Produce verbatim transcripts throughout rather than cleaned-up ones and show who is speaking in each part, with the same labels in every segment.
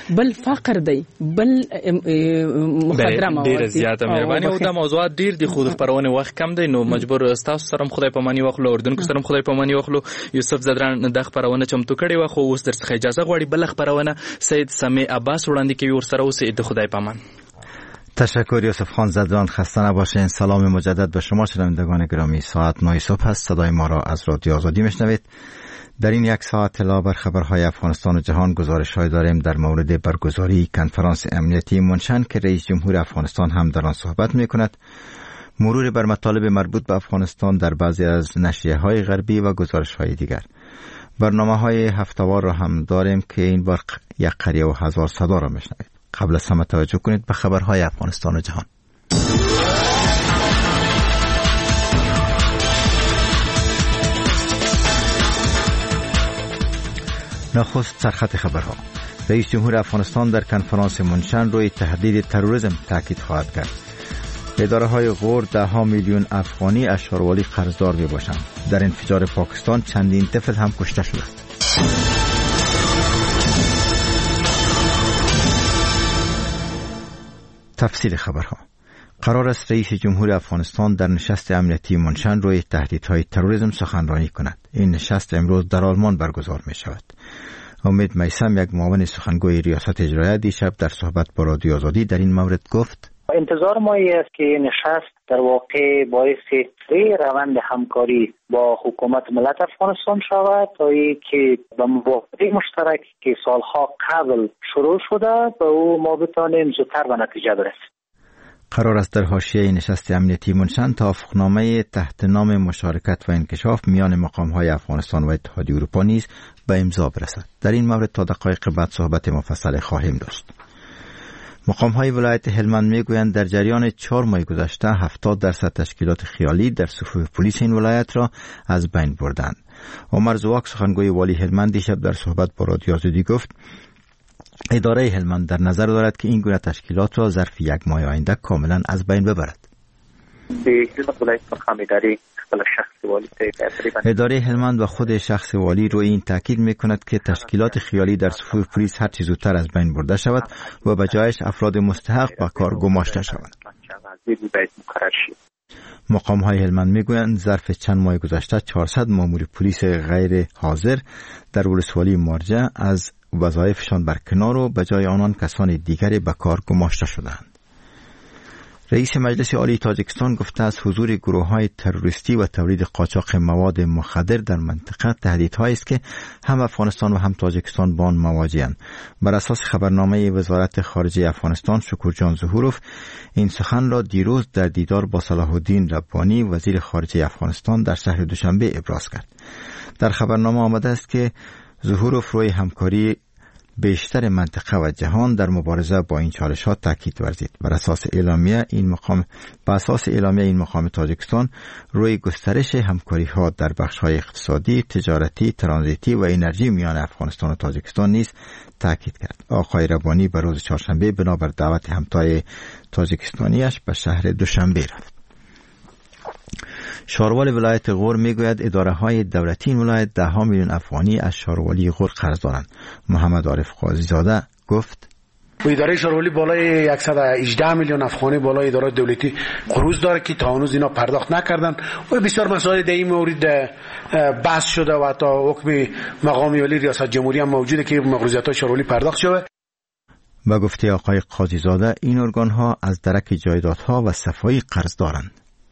Speaker 1: بل فقر دی، بل مخدره مواد
Speaker 2: ډیر زیاته مهرباني. او دا موضوعات ډیر دي خو د خبرونه وخت کم دی، نو مجبور استاسو سره خدای پاماني واخلو، اردن کو سره خدای پاماني واخلو. یوسف زدران د خبرونه چمتو کړي و، خو اوس درڅخه اجازه غواړي بل خبرونه سید سمیع عباس وړاندې کوي، ور سره اوس د خدای پامان.
Speaker 3: تشکر یوسف خان زدران، خسته نباشین. سلام مجدد به شما شنوندگان گرامی. ساعت نه صبح است. صدای ما را از رادیو آزادی میشنوید. در این یک ساعت اطلاع بر خبرهای افغانستان و جهان گزارش‌های داریم در مورد برگزاری کنفرانس امنیتی منشن که رئیس جمهور افغانستان هم در آن صحبت می‌کند، مرور بر مطالب مربوط به افغانستان در بعضی از نشریه‌های غربی و گزارش‌های دیگر. برنامه‌های هفته‌وار را هم داریم که این بار یک قریه و هزار صدا را میشنوید. قبل از همه توجه کنید به خبرهای افغانستان و جهان. نخست سرخط خبرها. رئیس جمهور افغانستان در کنفرانس منشن روی تهدید تروریسم تاکید خواهد کرد. اداره های غور ده ها میلیون افغانی از شاروالی قرضدار می باشند. در انفجار پاکستان چندین طفل هم کشته شده. تفصیل خبرها. قرار است رئیس جمهور افغانستان در نشست امنیتی منشن روی تهدیدهای تروریسم سخنرانی کند. این نشست امروز در آلمان برگزار می شود. امید میثم، یک معاون سخنگوی ریاست اجرایی، دیشب در صحبت با رادیو آزادی در این مورد گفت:
Speaker 4: انتظار ما است که نشست در واقع باعث روند همکاری با حکومت ملت افغانستان شود تا اینکه به موافقه مشترک که سالها قبل شروع شده به او ما بتوانیم زودتر به نتیجه برسیم.
Speaker 3: قرار است در حاشیه نشست امنیتی منشن توافقنامه تحت نام مشارکت و انکشاف میان مقام‌های افغانستان و اتحادیه اروپا نیز به امضا برسد. در این مورد تا دقایق بعد صحبت مفصل خواهیم داشت. مقام‌های ولایت هلمند میگویند در جریان چهار ماه گذشته هفتاد درصد تشکیلات خیالی در صفوف پلیس این ولایت را از بین بردند. عمر زواک، سخنگوی والی هلمند، دیشب در صحبت با رادیو آزادی گفت اداره هلمند در نظر دارد که این گونه تشکیلات را ظرف یک ماه آینده کاملا از بین ببرد. اداره هلمند و خود شخص والی روی این تاکید میکند که تشکیلات خیالی در صفوف پلیس هر چه زودتر از بین برده شود و به جایش افراد مستحق به کار گماشته شوند. مقام‌های هلمند میگویند ظرف چند ماه گذشته چهارصد مامور پلیس غیر حاضر در ولسوالی مارجه از وظایفشان برکنار و به جای آنان کسان دیگری به کار گماشته شدند. رئیس مجلس عالی تاجیکستان گفته است حضور گروه‌های تروریستی و تولید قاچاق مواد مخدر در منطقه تهدیدهایی است که هم افغانستان و هم تاجیکستان با آن مواجه‌اند. بر اساس خبرنامه وزارت خارجه افغانستان، شکورجان ظهوروف این سخن را دیروز در دیدار با صلاح الدین ربانی وزیر خارجه افغانستان در شهر دوشنبه ابراز کرد. در خبرنامه آمده است که ظهوروف روی همکاری بیشتر منطقه و جهان در مبارزه با این چالش‌ها تاکید ورزید. بر اساس اعلامیه این مقام بر اساس اعلامیه این مقام تاجیکستان روی گسترش همکاری‌ها در بخش‌های اقتصادی، تجارتی، ترانزیتی و انرژی میان افغانستان و تاجیکستان نیز تاکید کرد. آقای ربانی به روز چهارشنبه بنابر دعوت همتای تاجیکستانیش به شهر دوشنبه رفت. شاروال ولایت غور میگوید اداره های دولتی این ولایت ده ها میلیون افغانی از شاروالی غور قرض دارند. محمد عارف قاضی زاده گفت
Speaker 5: اداره شاروالی بالای صد و هجده میلیون افغانی بالای اداره دولتی قروض داره که تا هنوز اینا پرداخت نکردن و بسیار مسائل در این مورد بحث شده و تا حکم مقام عالی ریاست جمهوری هم موجوده که مقروضیات های شاروالی پرداخت شده.
Speaker 3: با گفته آقای قاضی زاده این ارگان ها از درک جایدادها و صفایی قرض دارند.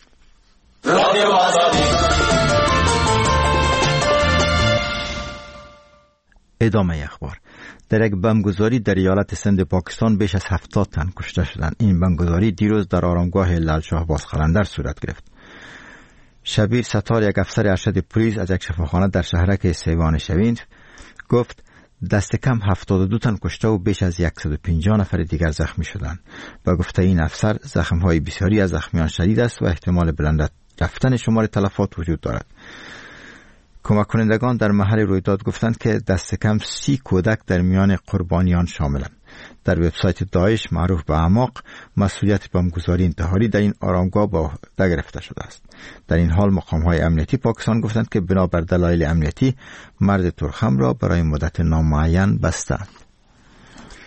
Speaker 3: ادامه اخبار. در یک بمبگذاری در ایالت سند پاکستان بیش از هفتاد تن کشته شدند. این بمبگذاری دیروز در آرامگاه لال شاه باز قلندر صورت گرفت. شبیر ستار، یک افسر ارشد پلیس از یک شفاخانه در شهرک سیوان شوین، گفت دست کم هفتاد و دو تن کشته و بیش از صد و پنجاه نفر دیگر زخمی شدند. با گفته این افسر زخم‌های بسیاری از زخمیان شدید است و احتمال بلند رفتن شمار تلفات وجود دارد. کمک کنندگان در محل رویداد گفتند که دست کم سی کودک در میان قربانیان شاملند. در وبسایت داعش معروف به اعماق مسئولیت بمبگذاری انتحاری در این آرامگاه به عهده گرفته شده است. در این حال مقام‌های امنیتی پاکستان گفتند که بنابر دلایل امنیتی مرد ترخم را برای مدت نامعین بستند.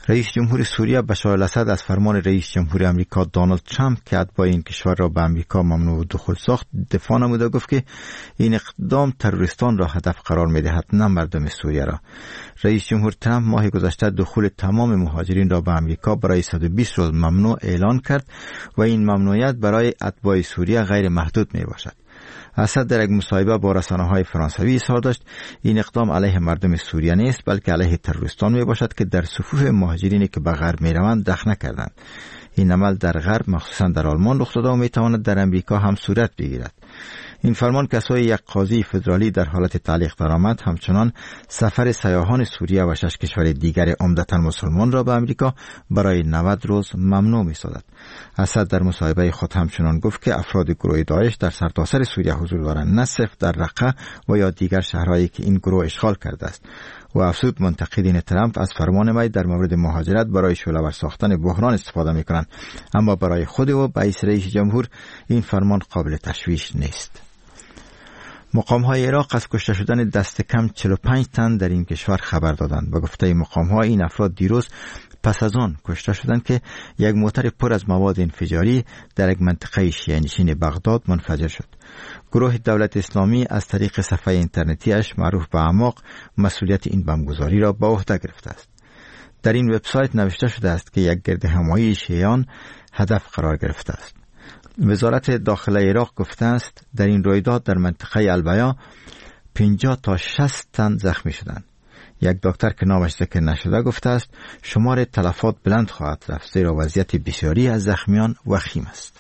Speaker 3: رئیس جمهور سوریه بشار الاسد از فرمان رئیس جمهور امریکا دونالد ترامپ که اتباع این کشور را به امریکا ممنوع دخول ساخت دفاع نمود و گفت که این اقدام تروریستان را هدف قرار می‌دهد نه مردم سوریه را. رئیس جمهور ترامپ ماه گذشته دخول تمام مهاجرین را به امریکا برای صد و بیست روز ممنوع اعلان کرد و این ممنوعیت برای اتباع سوریه غیر محدود میباشد. اسد در یک مصاحبه با رسانه‌های فرانسوی اظهار داشت این اقدام علیه مردم سوریه نیست بلکه علیه تروریستان میباشد که در صفوف مهاجرینی که به غرب میروند دخل نکردند. این عمل در غرب مخصوصا در آلمان رخ داده و میتواند در امریکا هم صورت بگیرد. این فرمان کسای یک قاضی فدرالی در حالت تعلیق درآمد همچنان سفر سیاحان سوریه و شش کشور دیگر عمدتاً مسلمان را به امریکا برای نود روز ممنوع می‌سازد. اسد در مصاحبه خود همچنان گفت که افراد گروه داعش در سرتاسر سوریه حضور دارند نه صرف در رقه و یا دیگر شهرهایی که این گروه اشغال کرده است. و افزود منتقدین ترامپ از فرمان وی در مورد مهاجرت برای شعله‌ور ساختن بحران استفاده می‌کنند، اما برای خود و رئیس رئیس جمهور این فرمان قابل تشویش نیست. مقام‌های عراق از کشته شدن دست کم چهل و پنج تن در این کشور خبر دادند. به گفته مقام‌ها این افراد دیروز پس از آن کشته شدند که یک موتر پر از مواد انفجاری در یک منطقه شیعه نشین بغداد منفجر شد. گروه دولت اسلامی از طریق صفحه اینترنتی اش معروف به اعماق مسئولیت این بمبگذاری را به عهده گرفته است. در این وبسایت نوشته شده است که یک گرد همایی شیعیان هدف قرار گرفته است. وزارت داخله عراق گفته است در این رویداد در منطقه البیا پنجاه تا شصت تن زخمی شدند. یک دکتر که نامش ذکر نشده گفته است شمار تلفات بلند خواهد رفت زیرا وضعیت بسیاری از زخمیان وخیم است.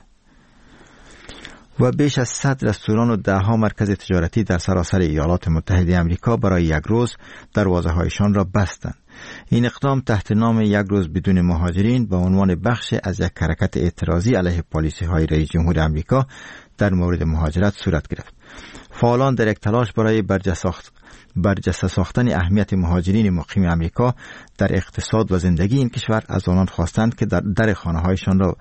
Speaker 3: و بیش از صد رستوران و ده ها مرکز تجارتی در سراسر ایالات متحده آمریکا برای یک روز دروازه‌هایشان را بستند. این اقدام تحت نام یک روز بدون مهاجرین به عنوان بخش از یک حرکت اعتراضی علیه پالیسی‌های رئیس جمهور آمریکا در مورد مهاجرت صورت گرفت. فعالان در یک تلاش برای برجسته برجسته ساختن اهمیت مهاجرین مقیم آمریکا در اقتصاد و زندگی این کشور از آنان خواستند که در در خانه‌هایشان را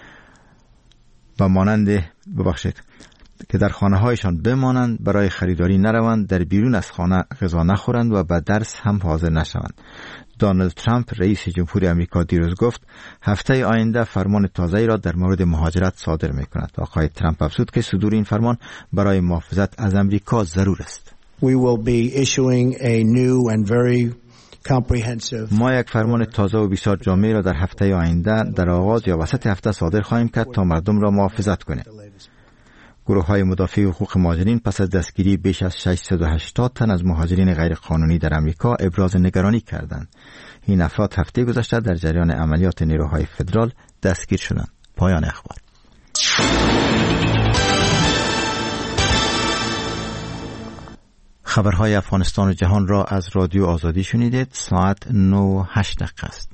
Speaker 3: و مانند ببخشید که در خانه‌هایشان بمانند، برای خریداری نروند، در بیرون از خانه غذا نخورند و به درس هم حاضر نشوند. دونالد ترامپ رئیس جمهور آمریکا دیروز گفت هفته آینده فرمان تازه‌ای را در مورد مهاجرت صادر می‌کند. آقای ترامپ افزود که صدور این فرمان برای محافظت از آمریکا ضرور است.
Speaker 6: We will be issuing a new and very
Speaker 3: ما یک فرمان تازه و بسیار جامع را در هفته آینده در آغاز یا وسط هفته صادر خواهیم کرد تا مردم را محافظت کنیم. گروه های مدافع حقوق مهاجرین پس از دستگیری بیش از ششصد و هشتاد تن از مهاجرین غیر قانونی در آمریکا ابراز نگرانی کردند. این افراد هفته گذشته در جریان عملیات نیروهای فدرال دستگیر شدند. پایان اخبار. خبرهای افغانستان و جهان را از رادیو آزادی شنیدید. ساعت نه و هشت دقیقه است.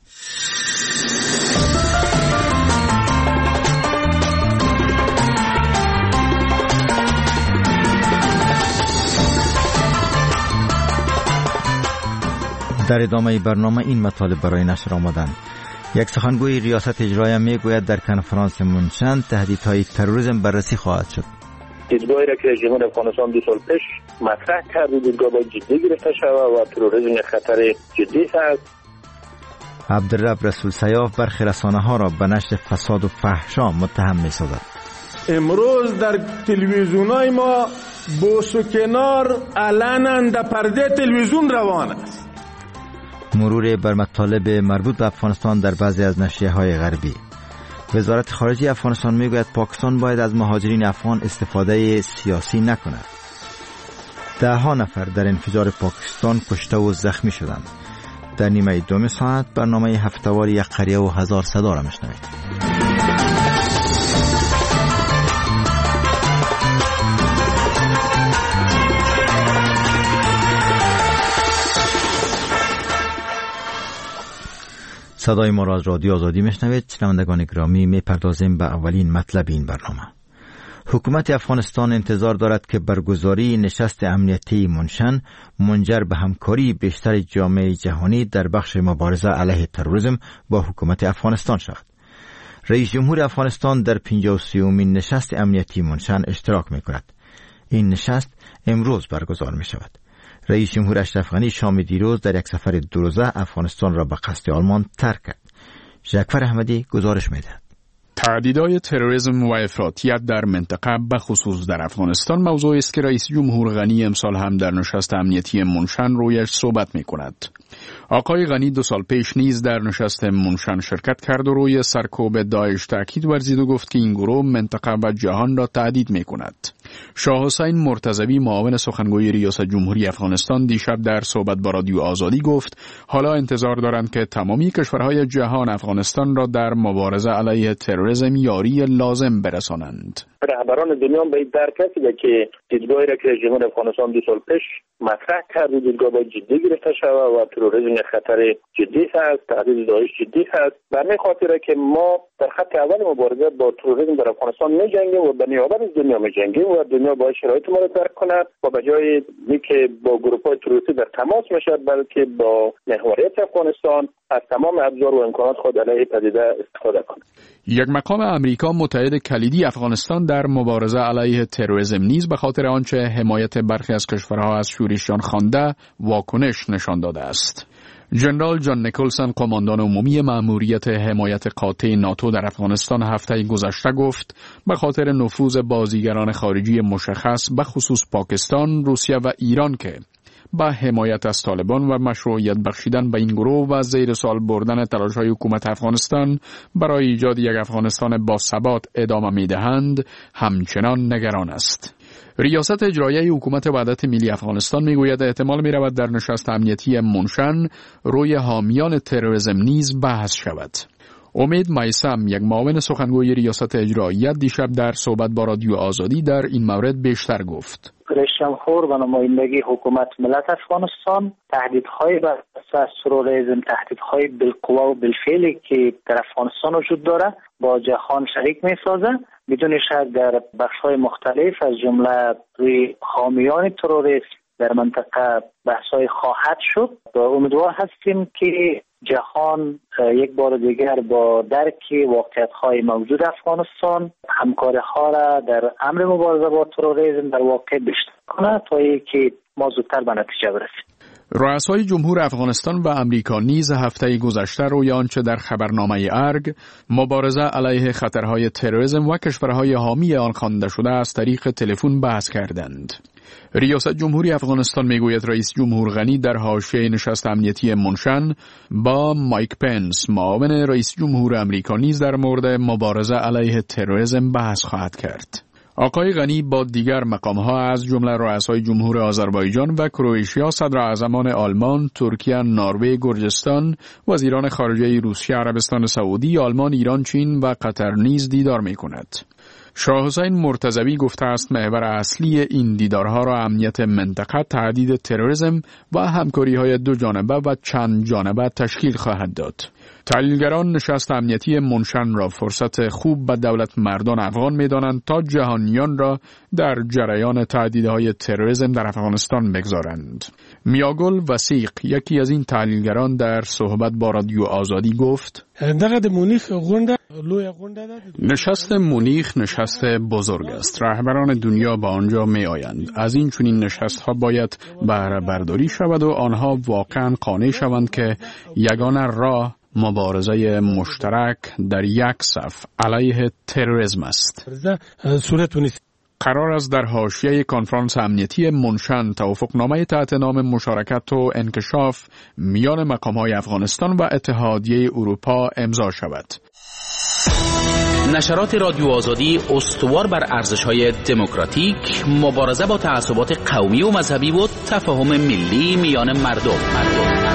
Speaker 3: در ادامه برنامه این مطالب برای نشر آمدند. یک سخنگوی ریاست اجرایی میگوید در کنفرانس منشن تهدیدهای تروریسم بررسی خواهد شد.
Speaker 7: دیدگاهی را که جمهور افغانستان دو سال پیش مطرح کرد دیدگاه باید جدی گرفته شود و تروریسم خطر جدی است.
Speaker 3: عبدالرب رسول سیاف برخی رسانه‌ها را به نشر فساد و فحشا متهم می‌سازد.
Speaker 8: امروز در تلویزیون‌های ما بوس و کنار علنا در پرده تلویزیون روان است.
Speaker 3: مرور بر مطالب مربوط به افغانستان در بعضی از نشریه‌های غربی. وزارت خارجه افغانستان میگوید پاکستان باید از مهاجرین افغان استفاده سیاسی نکند. ده ها نفر در انفجار پاکستان کشته و زخمی شدند. در نیمه دوم ساعت برنامه هفته‌وار یک قریه و هزار صدا را میشنوید. صدای ما را از رادیو آزادی میشنوید. شنوندگان گرامی، میپردازیم به اولین مطلب این برنامه. حکومت افغانستان انتظار دارد که برگزاری نشست امنیتی منشن منجر به همکاری بیشتر جامعه جهانی در بخش مبارزه علیه تروریسم با حکومت افغانستان شود. رئیس جمهور افغانستان در پنجاه و سومین نشست امنیتی منشن اشتراک میکند. این نشست امروز برگزار می شود. رئیس جمهور اشرف غنی شام دیروز در یک سفر دو روزه افغانستان را به قصد آلمان ترک کرد. جعفر احمدی گزارش می‌دهد.
Speaker 9: تهدیدهای تروریسم و افراطیت در منطقه به خصوص در افغانستان موضوعی است که رئیس جمهور غنی امسال هم در نشست امنیتی منشن رویش صحبت می‌کند. آقای غنی دو سال پیش نیز در نشست منشن شرکت کرد و روی سرکوب داعش تاکید ورزید و گفت که این گروه منطقه و جهان را تهدید می‌کند. شاه حسین مرتضوی معاون سخنگوی ریاست جمهوری افغانستان دیشب در صحبت با رادیو آزادی گفت حالا انتظار دارند که تمامی کشورهای جهان افغانستان را در مبارزه علیه تروریسم یاری لازم برسانند.
Speaker 7: رهبران دنیا به این درک رسیده که دیدگاهی را که جمهور افغانستان دو سال پیش مطرح کرد و دیدگاه باید جدی گرفته شود و تروریسم خطر جدی هست، تهدید داعش جدی هست. به همین خاطر که ما در خط اول مبارزه با تروریسم در افغانستان می‌جنگیم و به نیابت از دنیا می‌جنگیم و دنیا باید شرایط ما را درک کند و به جای اینکه با گروه‌های تروریستی در تماس باشد بلکه با محوریت افغانستان از تمام ابزار و امکانات خود علیه پدیده استفاده کند.
Speaker 9: یک مقام امریکا متحد کلیدی افغانستان در مبارزه علیه تروریسم نیز به خاطر آنچه حمایت برخی از کشورها از شورشیان خوانده واکنش نشان داده است. جنرال جان نیکلسون قماندان عمومی مأموریت حمایت قاطع ناتو در افغانستان هفته گذشته گفت به خاطر نفوذ بازیگران خارجی مشخص به خصوص پاکستان، روسیه و ایران که با حمایت از طالبان و مشروعیت بخشیدن به این گروه و زیر سوال بردن تلاش‌های حکومت افغانستان برای ایجاد یک افغانستان با ثبات ادامه می‌دهند، همچنان نگران است. ریاست اجرایی حکومت وحدت ملی افغانستان میگوید احتمال می‌رود در نشست امنیتی منشن روی حامیان تروریسم نیز بحث شود. امید میثم یک معاون سخنگوی ریاست اجرایی دیشب در صحبت با رادیو آزادی در این مورد بیشتر گفت.
Speaker 4: رئیس جمهور و نمایندگی حکومت ملت افغانستان تهدیدهای بر اساس تروریسم، تهدیدهای بالقوا و بالفعلی که در افغانستان وجود داره با جهان شریک می‌سازه. بدون شک در بخش‌های مختلف از جمله روی حامیان تروریسم در منطقه بحث‌های خواهد شد و امیدوار هستیم که جهان یک بار دیگر با درک واقعیت‌های موجود افغانستان همکاری‌ها را در امر مبارزه با تروریسم در واقع بیشتر کنه تا اینکه ما زودتر به نتیجه برسیم.
Speaker 9: رؤسای جمهور افغانستان و امریکا نیز هفته گذشته روی آنچه در خبرنامه ارگ مبارزه علیه خطرهای تروریسم و کشورهای حامی آن خوانده شده از طریق تلفن بحث کردند. ریاست جمهوری افغانستان میگوید رئیس جمهور غنی در حاشیه نشست امنیتی منشن با مایک پنس معاون رئیس جمهور امریکا نیز در مورد مبارزه علیه تروریسم بحث خواهد کرد. آقای غنی با دیگر مقام‌ها از جمله رؤسای جمهور آذربایجان و کرواتیا، صدراعظمان آلمان، ترکیه، نروژ، گرجستان، وزیران خارجه روسیه، عربستان سعودی، آلمان، ایران، چین و قطر نیز دیدار می‌کند. شاه حسین مرتضوی گفته است محور اصلی این دیدارها را امنیت منطقه، تهدید تروریسم و همکاری‌های دو جانبه و چند جانبه تشکیل خواهد داد. تحلیلگران نشست امنیتی منشن را فرصت خوب به دولت مردان افغان می‌دانند تا جهانیان را در جریان تهدیدهای تروریسم در افغانستان بگذارند. میاگل وسیق یکی از این تحلیلگران در صحبت با رادیو آزادی گفت: نشست مونیخ نشست بزرگ است. رهبران دنیا به آنجا می آیند. از این چنین نشست ها باید بهره برداری شود و آنها واقعا قانع شوند که یگانه راه مبارزه مشترک در یک صف علیه تروریسم است. قرار است در حاشیه کنفرانس امنیتی منشن توافقنامه تحت نام مشارکت و انکشاف میان مقام‌های افغانستان و اتحادیه اروپا امضا شود.
Speaker 10: نشرات رادیو آزادی استوار بر ارزش‌های دموکراتیک، مبارزه با تعصبات قومی و مذهبی و تفاهم ملی میان مردم. مردم.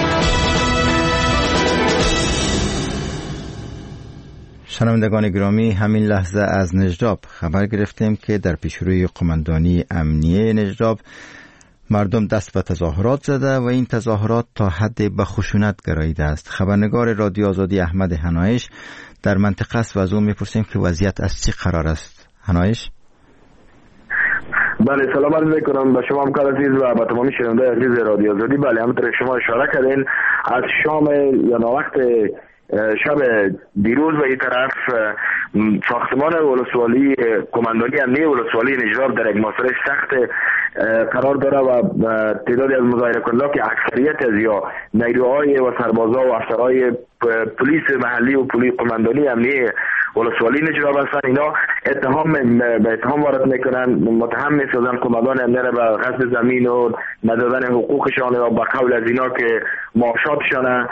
Speaker 3: شنوندگان گرامی، همین لحظه از نجراب خبر گرفتیم که در پیشروی قماندانی امنیه نجراب مردم دست به تظاهرات زده و این تظاهرات تا حد به خشونت گراییده است. خبرنگار رادیو آزادی احمد هنایش در منطقه است و از او میپرسیم که وضعیت از چی قرار است. هنایش؟
Speaker 11: بله، سلام عرض میکنم به شما همکار عزیز و به تمامی شنوندگان عزیز رادیو آزادی. بله، همونطور که شما اشاره کردین از شام یا وقت شب دیروز و این طرف ساختمان ولسوالی کماندانی امنیه ولسوالی نجراب در یک محاصره سخت قرار داره و تعدادی از مظاهره کننده که اکثریت از یا نیروهای و سربازا و افسرهای پلیس محلی و پلیس کماندانی امنیه ولسوالی نجراب هستن، اینا اتهام به اتهام وارد میکنن، متهم میسازن کماندان امنیه را به غصب زمین و ندادن حقوقشان و به قول از اینا که معاشاتشان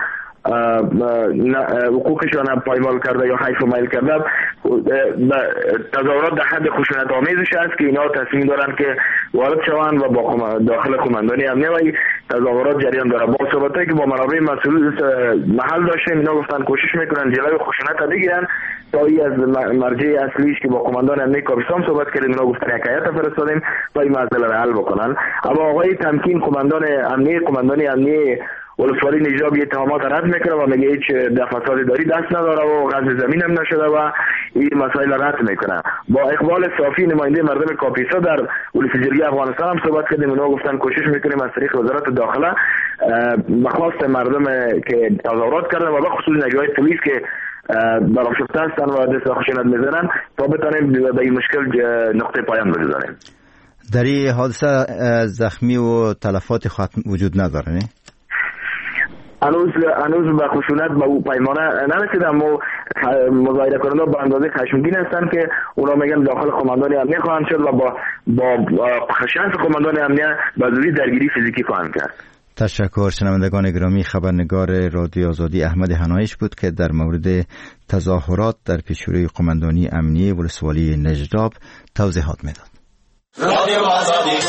Speaker 11: حقوقشان پایمال کرده یا حیف و میل کرده. تظاهرات در حد خشونت آمیزش است که اینا تصمیم دارن که وارد شوند و با داخل کماندانی امنیه و تظاهرات جریان داره. با صحبتایی که با منابع مسئول محل داشتیم اینا گفتن کوشش میکنن جلوی خشونت را بگیرن. تا ای از مرجع اصلیش که با کماندان امنیه کابستان صحبت کردیم، اینا گفتن یک هیئت فرستادیم تا این مسئله را حل بکنن. اما آقای تمکین کماندان امنیه کماندانی امنیه ولسوالی نجراب یه اتهامات رد میکنه و میگه هیچ در فساد داری دست نداره و غصب زمین هم نشده و این مسائل رد میکنه. با اقبال صافی نماینده مردم کاپیسا در ولایت جرگه افغانستان هم صحبت کردیم، اونا گفتن کوشش میکنیم از طریق وزارت داخله بخواست مردم که تظاهرات کردن و به خصوص نیروهای پلیس که برآشفته هستن و دست خشونت میزنن تا بتونیم به این مشکل نقطه پایان بگذاریم.
Speaker 3: در این حادثه زخمی و تلفات وجود نداره نه؟
Speaker 11: هنوز هنوز به خشونت به او پیمانه نرسیدن، اما مظاهره کننده به اندازه خشمگین هستن که اونا میگن داخل کماندانی امنیه خواهند شد و با با شانس کماندانی امنیه به زودی درگیری فیزیکی خواهند کرد.
Speaker 3: تشکر. شنوندگان گرامی، خبرنگار رادیو آزادی احمد حنایش بود که در مورد تظاهرات در پیشروی کماندانی امنیه ولسوالی نجراب توضیحات میداد. رادیو آزادی.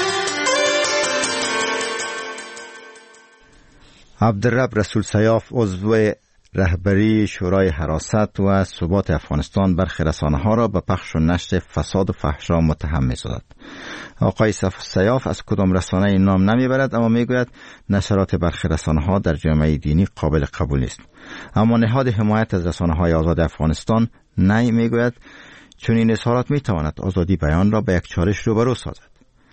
Speaker 3: عبدالرب رسول سیاف عضو رهبری شورای حراست و ثبات افغانستان برخی رسانه‌ها را به پخش و نشر فساد و فحشا متهم می‌سازد. آقای سیاف از کدام رسانه این نام نمیبرد، اما میگوید نشرات برخی رسانه‌ها در جامعه دینی قابل قبول نیست. اما نهاد حمایت از رسانه‌های آزاد افغانستان نه میگوید چون این اظهارات میتواند آزادی بیان را به یک چالش روبرو سازد.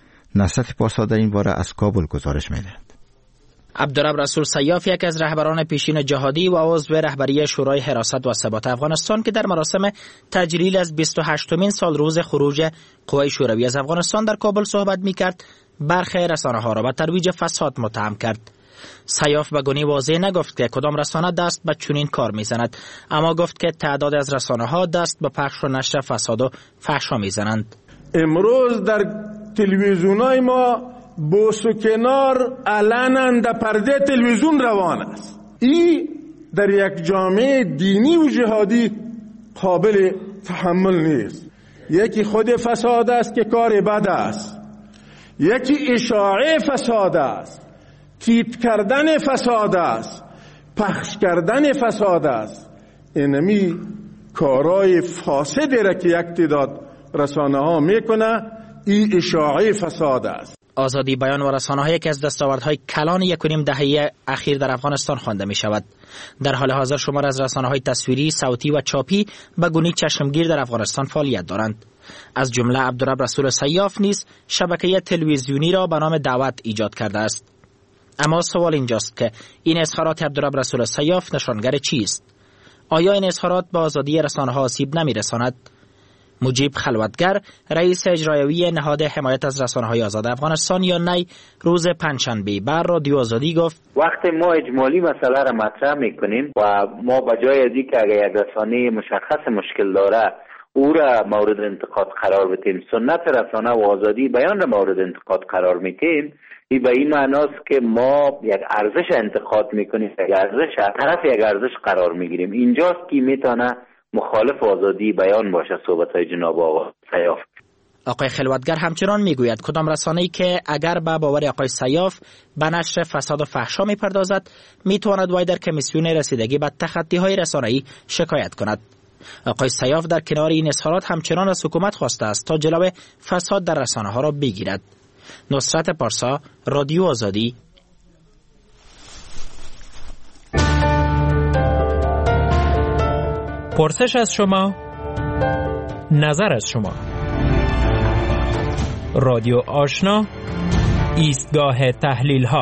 Speaker 3: نصرت پارسا در این باره از کابل گزارش می‌دهد.
Speaker 12: عبدالرب رسول سیاف یک از رهبران پیشین جهادی و عضو رهبری شورای حراست و ثبات افغانستان که در مراسم تجلیل از بیست و هشتمین سال روز خروج قوای شوروی از افغانستان در کابل صحبت می‌کرد، برخی رسانه‌ها را به ترویج فساد متهم کرد. سیاف به گونه واضح نگفت که کدام رسانه دست به چنین کار می‌زند، اما گفت که تعداد از رسانه‌ها دست به پخش و نشر فساد و فحشا می‌زنند.
Speaker 8: امروز در تلویزیون‌های ما بوس و کنار علنا در پرده تلویزیون روان است. این در یک جامعه دینی و جهادی قابل تحمل نیست. یکی خود فساد است که کار بد است، یکی اشاعه فساد است، تیپ کردن فساد است، پخش کردن فساد است. اینمی کارای فاسدی را که یک تعداد رسانه ها میکنه، این اشاعه فساد است.
Speaker 12: آزادی بیان و رسانه‌ها یکی از دستاوردهای کلان یک و نیم دهه اخیر در افغانستان خوانده می شود. در حال حاضر شمار از رسانه‌های تصویری، صوتی و چاپی به گونه چشمگیر در افغانستان فعالیت دارند. از جمله عبدالرب رسول سیاف نیز شبکه تلویزیونی را به نام دعوت ایجاد کرده است. اما سوال اینجاست که این اظهارات عبدالرب رسول سیاف نشانگر چیست؟ آیا این اظهارات به آزادی رسانه‌ها آسیب نمی‌رساند؟ مجیب خلوتگر، رئیس اجرایی نهاد حمایت از رسانه‌های آزاد افغانستان یا نی، روز پنجشنبه بر رادیو آزادی گفت:
Speaker 4: وقتی ما اجمالی مسئله را مطرح میکنیم و ما بجای از اینکه اگر یک رسانه مشخص مشکل داره او را مورد انتقاد قرار بدیم، سنت رسانه و آزادی بیان را مورد انتقاد قرار میدیم، این به این معناست که ما یک ارزش انتقاد میکنیم، یک ارزش طرف یک ارزش قرار میگیریم. اینجاست که میتونه مخالف آزادی بیان باشه صحبت‌های جناب آقای سیاف.
Speaker 12: آقای خلوتگر همچنان میگوید کدام رسانه‌ای که اگر به باور آقای سیاف به نشر فساد و فحشا میپردازد میتواند وای در کمیسیون رسیدگی به تخطی‌های رسانه‌ای شکایت کند. آقای سیاف در کنار این اظهارات همچنان از حکومت خواسته است تا جلوی فساد در رسانه‌ها را بگیرد. نصرت پارسا، رادیو آزادی.
Speaker 13: پرسش از شما، نظر از شما. رادیو آشنا، ایستگاه تحلیل ها.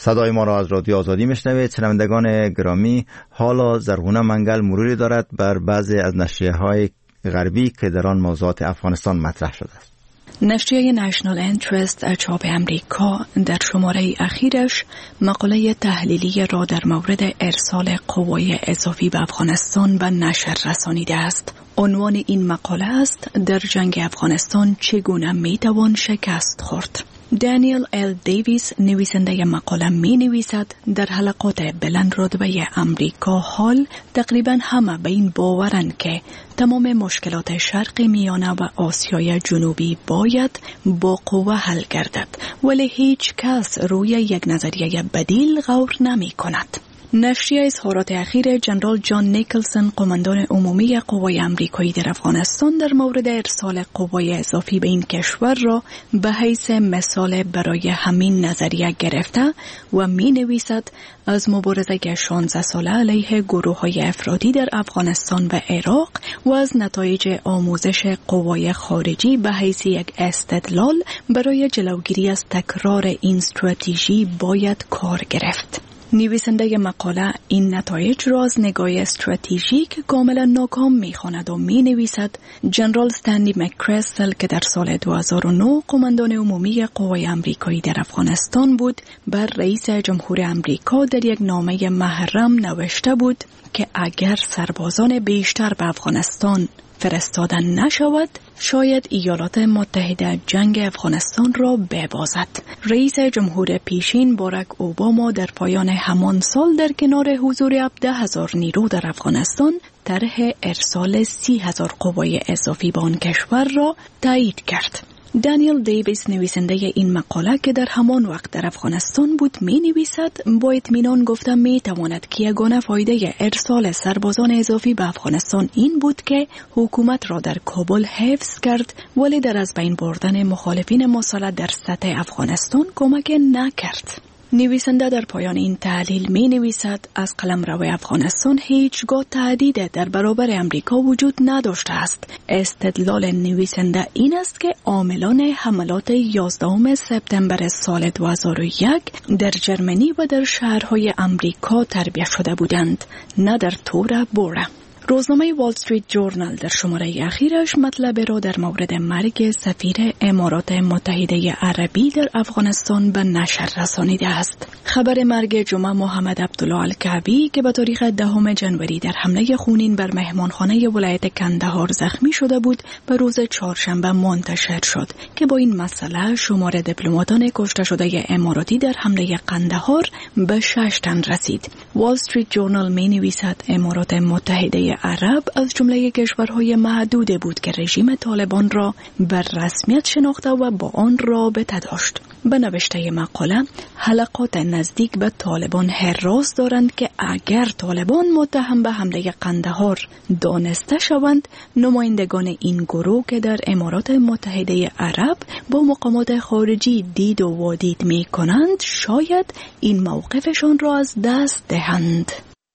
Speaker 3: صدای ما را از رادیو آزادی میشنوید. شنوندگان گرامی، حالا زرغونه منگل مروری دارد بر بعضی از نشریه‌های غربی که در آن موضوعات افغانستان مطرح شده است.
Speaker 14: نشریه نشنال انترست چاپ امریکا در شماره اخیرش مقاله تحلیلی را در مورد ارسال قوای اضافی به افغانستان به نشر رسانیده است. عنوان این مقاله است: در جنگ افغانستان چگونه میتوان شکست خورد. دانیل ال دیویس نویسنده مقاله می نویسد در حلقات بلند رتبه امریکا حال تقریبا همه به این باورند که تمام مشکلات شرق میانه و آسیای جنوبی باید با قوه حل گردد، ولی هیچ کس روی یک نظریه بدیل غور نمی کند. نشریه اظهارات اخیر جنرال جان نیکلسون، قماندان عمومی قوای آمریکایی در افغانستان، در مورد ارسال قوای اضافی به این کشور را به حیث مثال برای همین نظریه گرفته و می نویسد از مبارزه شانزده ساله علیه گروه های افرادی در افغانستان و عراق و از نتایج آموزش قوای خارجی به حیث یک استدلال برای جلوگیری از تکرار این استراتژی باید کار گرفت. نویسنده مقاله این نتایج را از نگاه استراتژیک کاملا ناکام می‌خواند و می‌نویسد جنرال استنلی مک‌کرستل که در سال دو هزار و نه قماندان عمومی قوای آمریکایی در افغانستان بود، بر رئیس جمهور آمریکا در یک نامه محرم نوشته بود که اگر سربازان بیشتر به افغانستان فرستادن نشود شاید ایالات متحده جنگ افغانستان را ببازد. رئیس جمهور پیشین باراک اوباما در پایان همان سال در کنار حضور هفده هزار نیرو در افغانستان طرح ارسال سی هزار قوای اضافی به آن کشور را تایید کرد. دانیل دیویس نویسنده این مقاله که در همان وقت در افغانستان بود می نویسد با اطمینان گفته می تواند که یگانه فایده ارسال سربازان اضافی به افغانستان این بود که حکومت را در کابل حفظ کرد، ولی در از بین بردن مخالفین مسلح در سطح افغانستان کمک نکرد. نویسنده در پایان این تحلیل می نویسد از قلمرو افغانستان هیچگاه تهدید در برابر امریکا وجود نداشته است. استدلال نویسنده این است که عاملان حملات یازدهم سپتامبر سال دو هزار و یک در جرمنی و در شهرهای امریکا تربیه شده بودند، نه در تورا بورا. روزنامه وال استریت جورنال در شماره اخیرش مطلب را در مورد مرگ سفیر امارات متحده عربی در افغانستان به نشر رسانیده است. خبر مرگ جمعه محمد عبدالله الکعبی که به تاریخ دهم ژانویه در حمله خونین بر مهمانخانه ولایت کندهار زخمی شده بود به روز چهارشنبه منتشر شد که با این مسئله شمار دیپلماتان کشته شده اماراتی در حمله قندهار به شش تن رسید. وال استریت جورنال می نویسد امارات متحده عرب از جمله کشورهای محدود بود که رژیم طالبان را بر رسمیت شناخته و با آن رابطه داشت. به نوشته مقاله حلقات نزدیک به طالبان حراس دارند که اگر طالبان متهم به حمله قندهار دانسته شوند، نمایندگان این گروه که در امارات متحده عرب با مقامات خارجی دید و وادید می کنند شاید این موقفشان را از دست دهند.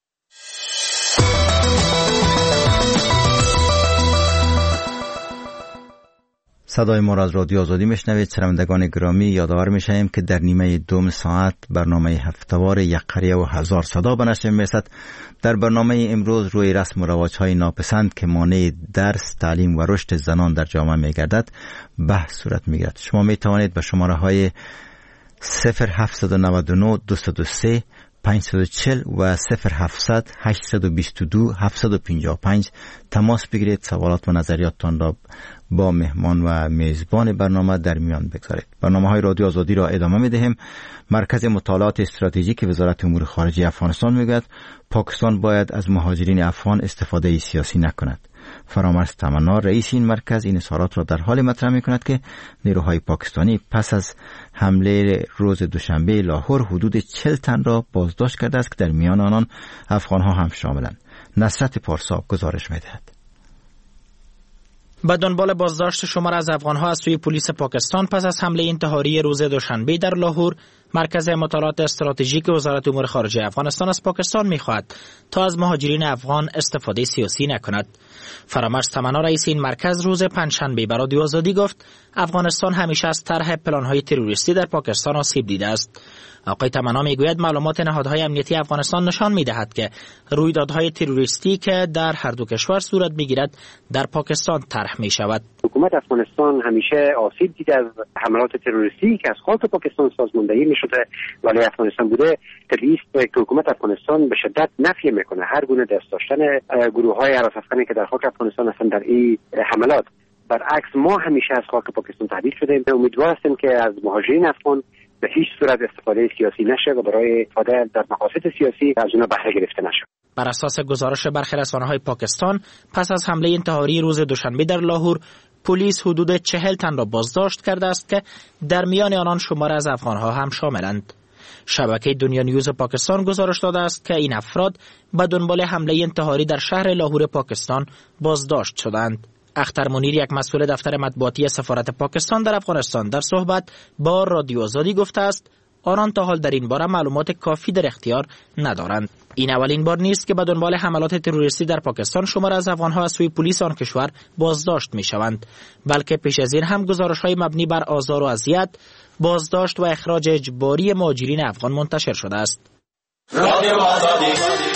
Speaker 3: صدای ما را از رادیو آزادی میشنوید. شنوندگان گرامی، یادآور میشیم که در نیمه دوم ساعت برنامه هفته‌وار یک قریه و هزار صدا به نشر میرسد. در برنامه امروز روی رسم و رواج‌های ناپسند که مانع درس، تعلیم و رشد زنان در جامعه میگردد بحث صورت میگیرد. شما میتوانید به شماره های صفر هفت نه نه دو صفر سه پنج چهار صفر و صفر هفتصد هشتصد و بیست و دو هفتصد و پنجاه و پنج تماس بگیرید. سوالات و نظریاتتان را با مهمان و میزبان برنامه در میان بگذارید. برنامه های رادیو آزادی را ادامه می دهیم. مرکز مطالعات استراتژیک وزارت امور خارجه افغانستان میگوید پاکستان باید از مهاجرین افغان استفاده سیاسی نکند. فرامرز تمنا رئیس این مرکز این اظهارات را در حال مطرح می کند که نیروهای پاکستانی پس از حمله روز دوشنبه لاهور حدود چهل تن را بازداشت کرده است که در میان آنان افغان ها هم شاملند. نصرت پارسا گزارش می دهد.
Speaker 12: به دنبال بازداشت شمار از افغان‌ها از سوی پلیس پاکستان پس از حمله انتحاری روز دوشنبه در لاهور، مرکز مطالعات استراتژیک وزارت امور خارجه افغانستان از پاکستان می‌خواهد تا از مهاجرین افغان استفاده سیاسی نکند. فرامرز تمنا رئیس این مرکز روز پنجشنبه به رادیو آزادی گفت افغانستان همیشه از طرح پلان‌های تروریستی در پاکستان آسیب دیده است. آقای تمنا میگوید معلومات نهادهای امنیتی افغانستان نشان می‌دهد که رویدادهای تروریستی که در هر دو کشور صورت می‌گیرد در پاکستان طرح می‌شود.
Speaker 15: حکومت افغانستان همیشه آسیب دیده از حملات تروریستی که از خاک پاکستان سازماندهی می‌شده، ولی افغانستان بوده. طبیعی است که حکومت افغانستان به شدت نفی می‌کنه هر گونه دست داشتن گروه‌های هراس‌افکنی که در خاک افغانستان هستند در این حملات. برعکس ما همیشه از خاک پاکستان تهدید شدیم. امیدوار هستیم که از مهاجرین افغان به هیچ صورت استفاده سیاسی نشه و برای استفاده در مقاصد سیاسی از اونها بهره گرفته نشه.
Speaker 12: بر اساس گزارش برخی رسانه‌های پاکستان، پس از حمله انتحاری روز دوشنبه در لاهور، پلیس حدود چهل تن را بازداشت کرده است که در میان آنان شمار از افغان‌ها هم شاملند. شبکه دنیا نیوز پاکستان گزارش داده است که این افراد به دنبال حمله انتحاری در شهر لاهور پاکستان بازداشت شدند. اختر منیر، یک مسئول دفتر مطبوعاتی سفارت پاکستان در افغانستان، در صحبت با رادیو آزادی گفته است آنان تا حال در این باره معلومات کافی در اختیار ندارند. این اولین بار نیست که به دنبال حملات تروریستی در پاکستان شمار از افغان‌ها از سوی پلیس آن کشور بازداشت می‌شوند، بلکه پیش از این هم گزارش‌های مبنی بر آزار و اذیت، بازداشت و اخراج اجباری مهاجرین افغان منتشر شده است. رادیو آزادی.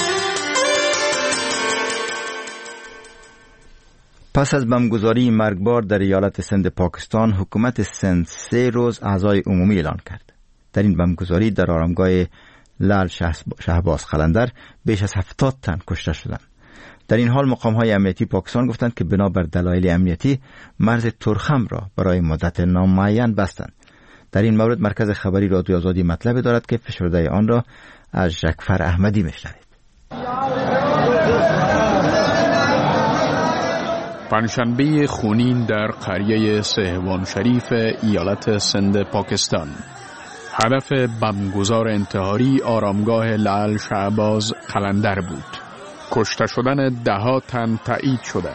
Speaker 3: پس از بمبگذاری مرگبار در ایالت سند پاکستان، حکومت سند سه روز اعضای عمومی اعلان کرد. در این بمبگذاری در آرامگاه لال شهباز قلندر بیش از هفتاد تن کشته شدند. در این حال مقام‌های امنیتی پاکستان گفتند که بنابر دلایل امنیتی مرز تورخم را برای مدت نامعین بستند. در این مورد مرکز خبری رادیو آزادی مطلب دارد که فشرده آن را از جعفر احمدی میشنوید.
Speaker 9: پنجشنبه خونین در قریه سهوان شریف ایالت سند پاکستان. هدف بمبگذار انتحاری آرامگاه لال شهباز قلندر بود. کشته شدن ده ها تن تایید شده.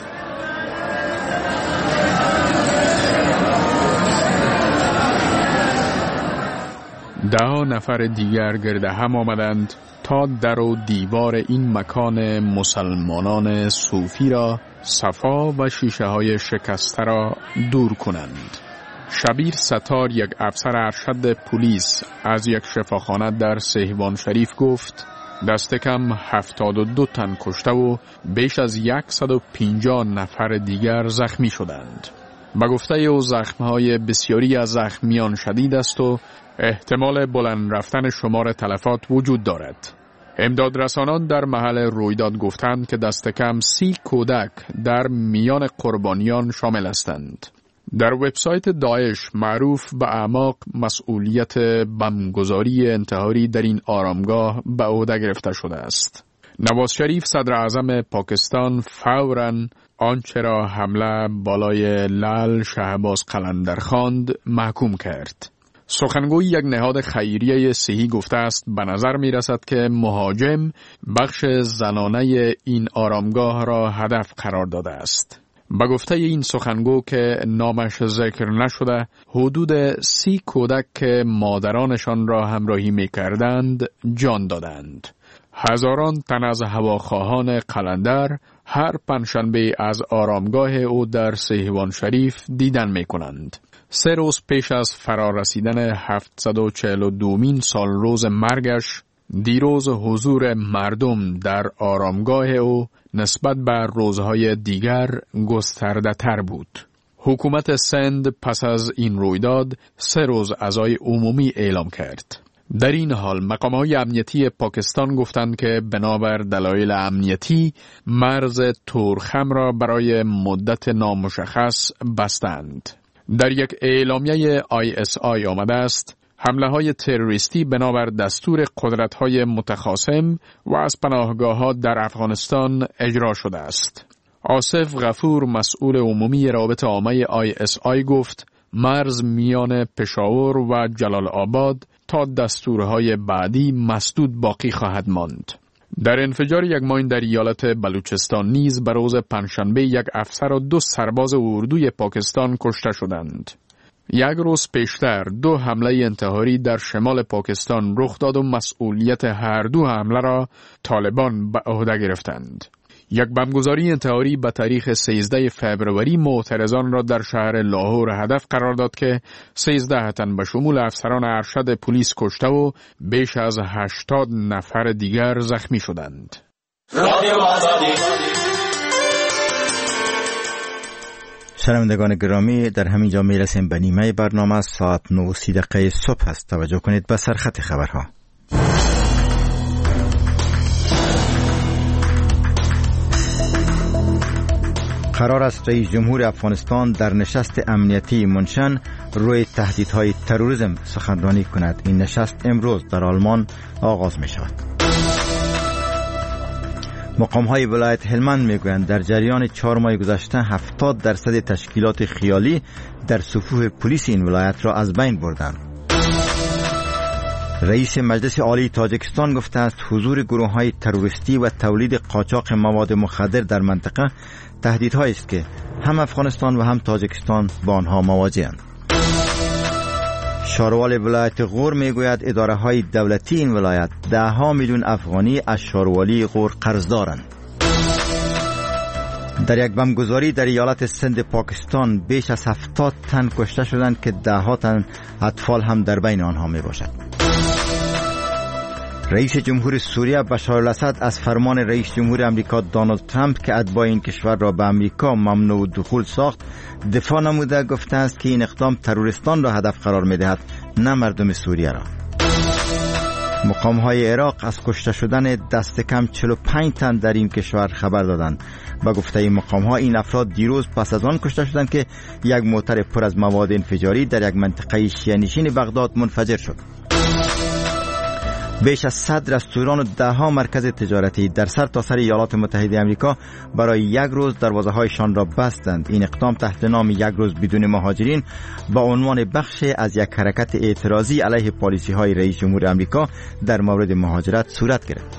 Speaker 9: ده ها نفر دیگر گرد هم آمدند تا در و دیوار این مکان مسلمانان صوفی را صفا و شیشه های شکسته را دور کنند. شبیر ستار، یک افسر ارشد پلیس از یک شفاخانه در سهوان شریف گفت دست کم هفتاد و دو تن کشته و بیش از صد و پنجاه نفر دیگر زخمی شدند. به گفته او زخمهای بسیاری از زخمیان شدید است و احتمال بلند رفتن شمار تلفات وجود دارد. امداد رسانان در محل رویداد گفتند که دست کم سی کودک در میان قربانیان شامل هستند. در وبسایت داعش معروف به اعماق مسئولیت بمبگذاری انتحاری در این آرامگاه به عهده گرفته شده است. نواز شریف صدر اعظم پاکستان فوراً آنچه را حمله بالای لال شهباز قلندر خواند محکوم کرد. سخنگوی یک نهاد خیریه صحی گفته است به نظر می رسد که مهاجم بخش زنانه این آرامگاه را هدف قرار داده است. به گفته این سخنگو که نامش ذکر نشده، حدود سی کودک که مادرانشان را همراهی می کردند جان دادند. هزاران تن از هواخواهان قلندر هر پنجشنبه از آرامگاه او در سهوان شریف دیدن می کنند. سه روز پیش از فرا رسیدن هفتصد و چهل و دومین سال روز مرگش، دیروز حضور مردم در آرامگاه او نسبت بر روزهای دیگر گسترده تر بود. حکومت سند پس از این رویداد سه روز عزای عمومی اعلام کرد. در این حال مقام‌های امنیتی پاکستان گفتند که بنابر دلایل امنیتی مرز تورخم را برای مدت نامشخص بستند. در یک اعلامیه آی اس آی آمده است حمله های تروریستی بنابر دستور قدرت های متخاصم و از پناهگاه ها در افغانستان اجرا شده است. آصف غفور مسئول عمومی رابطه عامه آی اس آی گفت مرز میان پشاور و جلال آباد تا دستورهای بعدی مسدود باقی خواهد ماند. در انفجار یک ماین در ایالت بلوچستان نیز به روز پنجشنبه یک افسر و دو سرباز اردوی پاکستان کشته شدند. یک روز پیشتر دو حمله انتحاری در شمال پاکستان رخ داد و مسئولیت هر دو حمله را طالبان به عهده گرفتند. یک بمبگذاری انتحاری به تاریخ سیزده فبروری معترضان را در شهر لاهور هدف قرار داد که سیزده تن به شمول افسران ارشد پلیس کشته و بیش از هشتاد نفر دیگر زخمی شدند.
Speaker 3: شنوندگان گرامی، در همین جا میرسیم به نیمه برنامه. ساعت نه و سی دقیقه صبح است. توجه کنید به سرخط خبرها. قرار است رئیس جمهور افغانستان در نشست امنیتی منشن روی تهدیدهای تروریسم سخنرانی کند. این نشست امروز در آلمان آغاز می شود. مقام های ولایت هلمند می گویند در جریان چهار ماه گذشته هفتاد درصد تشکیلات خیالی در صفوف پلیس این ولایت را از بین بردند. رئیس مجلس عالی تاجیکستان گفته است حضور گروه های تروریستی و تولید قاچاق مواد مخدر در منطقه تهدیدهایی است که هم افغانستان و هم تاجیکستان با آنها مواجه‌اند. شاروال ولایت غور میگوید اداره های دولتی این ولایت ده ها میلیون افغانی از شاروالی غور قرض دارند. در یک بمبگذاری در ایالت سند پاکستان بیش از هفتاد تن کشته شدند که ده ها تن اطفال هم در بین آنها می باشد. رئیس جمهور سوریه بشار الاسد از فرمان رئیس جمهور امریکا دونالد ترامپ که اتباع این کشور را به امریکا ممنوع دخول ساخت دفاع نموده گفته است که این اقدام تروریستان را هدف قرار می دهد، نه مردم سوریه را. مقام های عراق از کشته شدن دست کم چهل و پنج تن در این کشور خبر دادند. با گفته این مقام ها این افراد دیروز پس از آن کشته شدند که یک موتر پر از مواد انفجاری در یک منطقه شیعه نشین بغداد منفجر شد. بیش از صد رستوران و ده ها مرکز تجارتی در سرتاسر ایالات متحده آمریکا برای یک روز دروازه هایشان را بستند. این اقدام تحت نام یک روز بدون مهاجرین با عنوان بخش از یک حرکت اعتراضی علیه پالیسی های رئیس جمهور آمریکا در مورد مهاجرت صورت گرفت.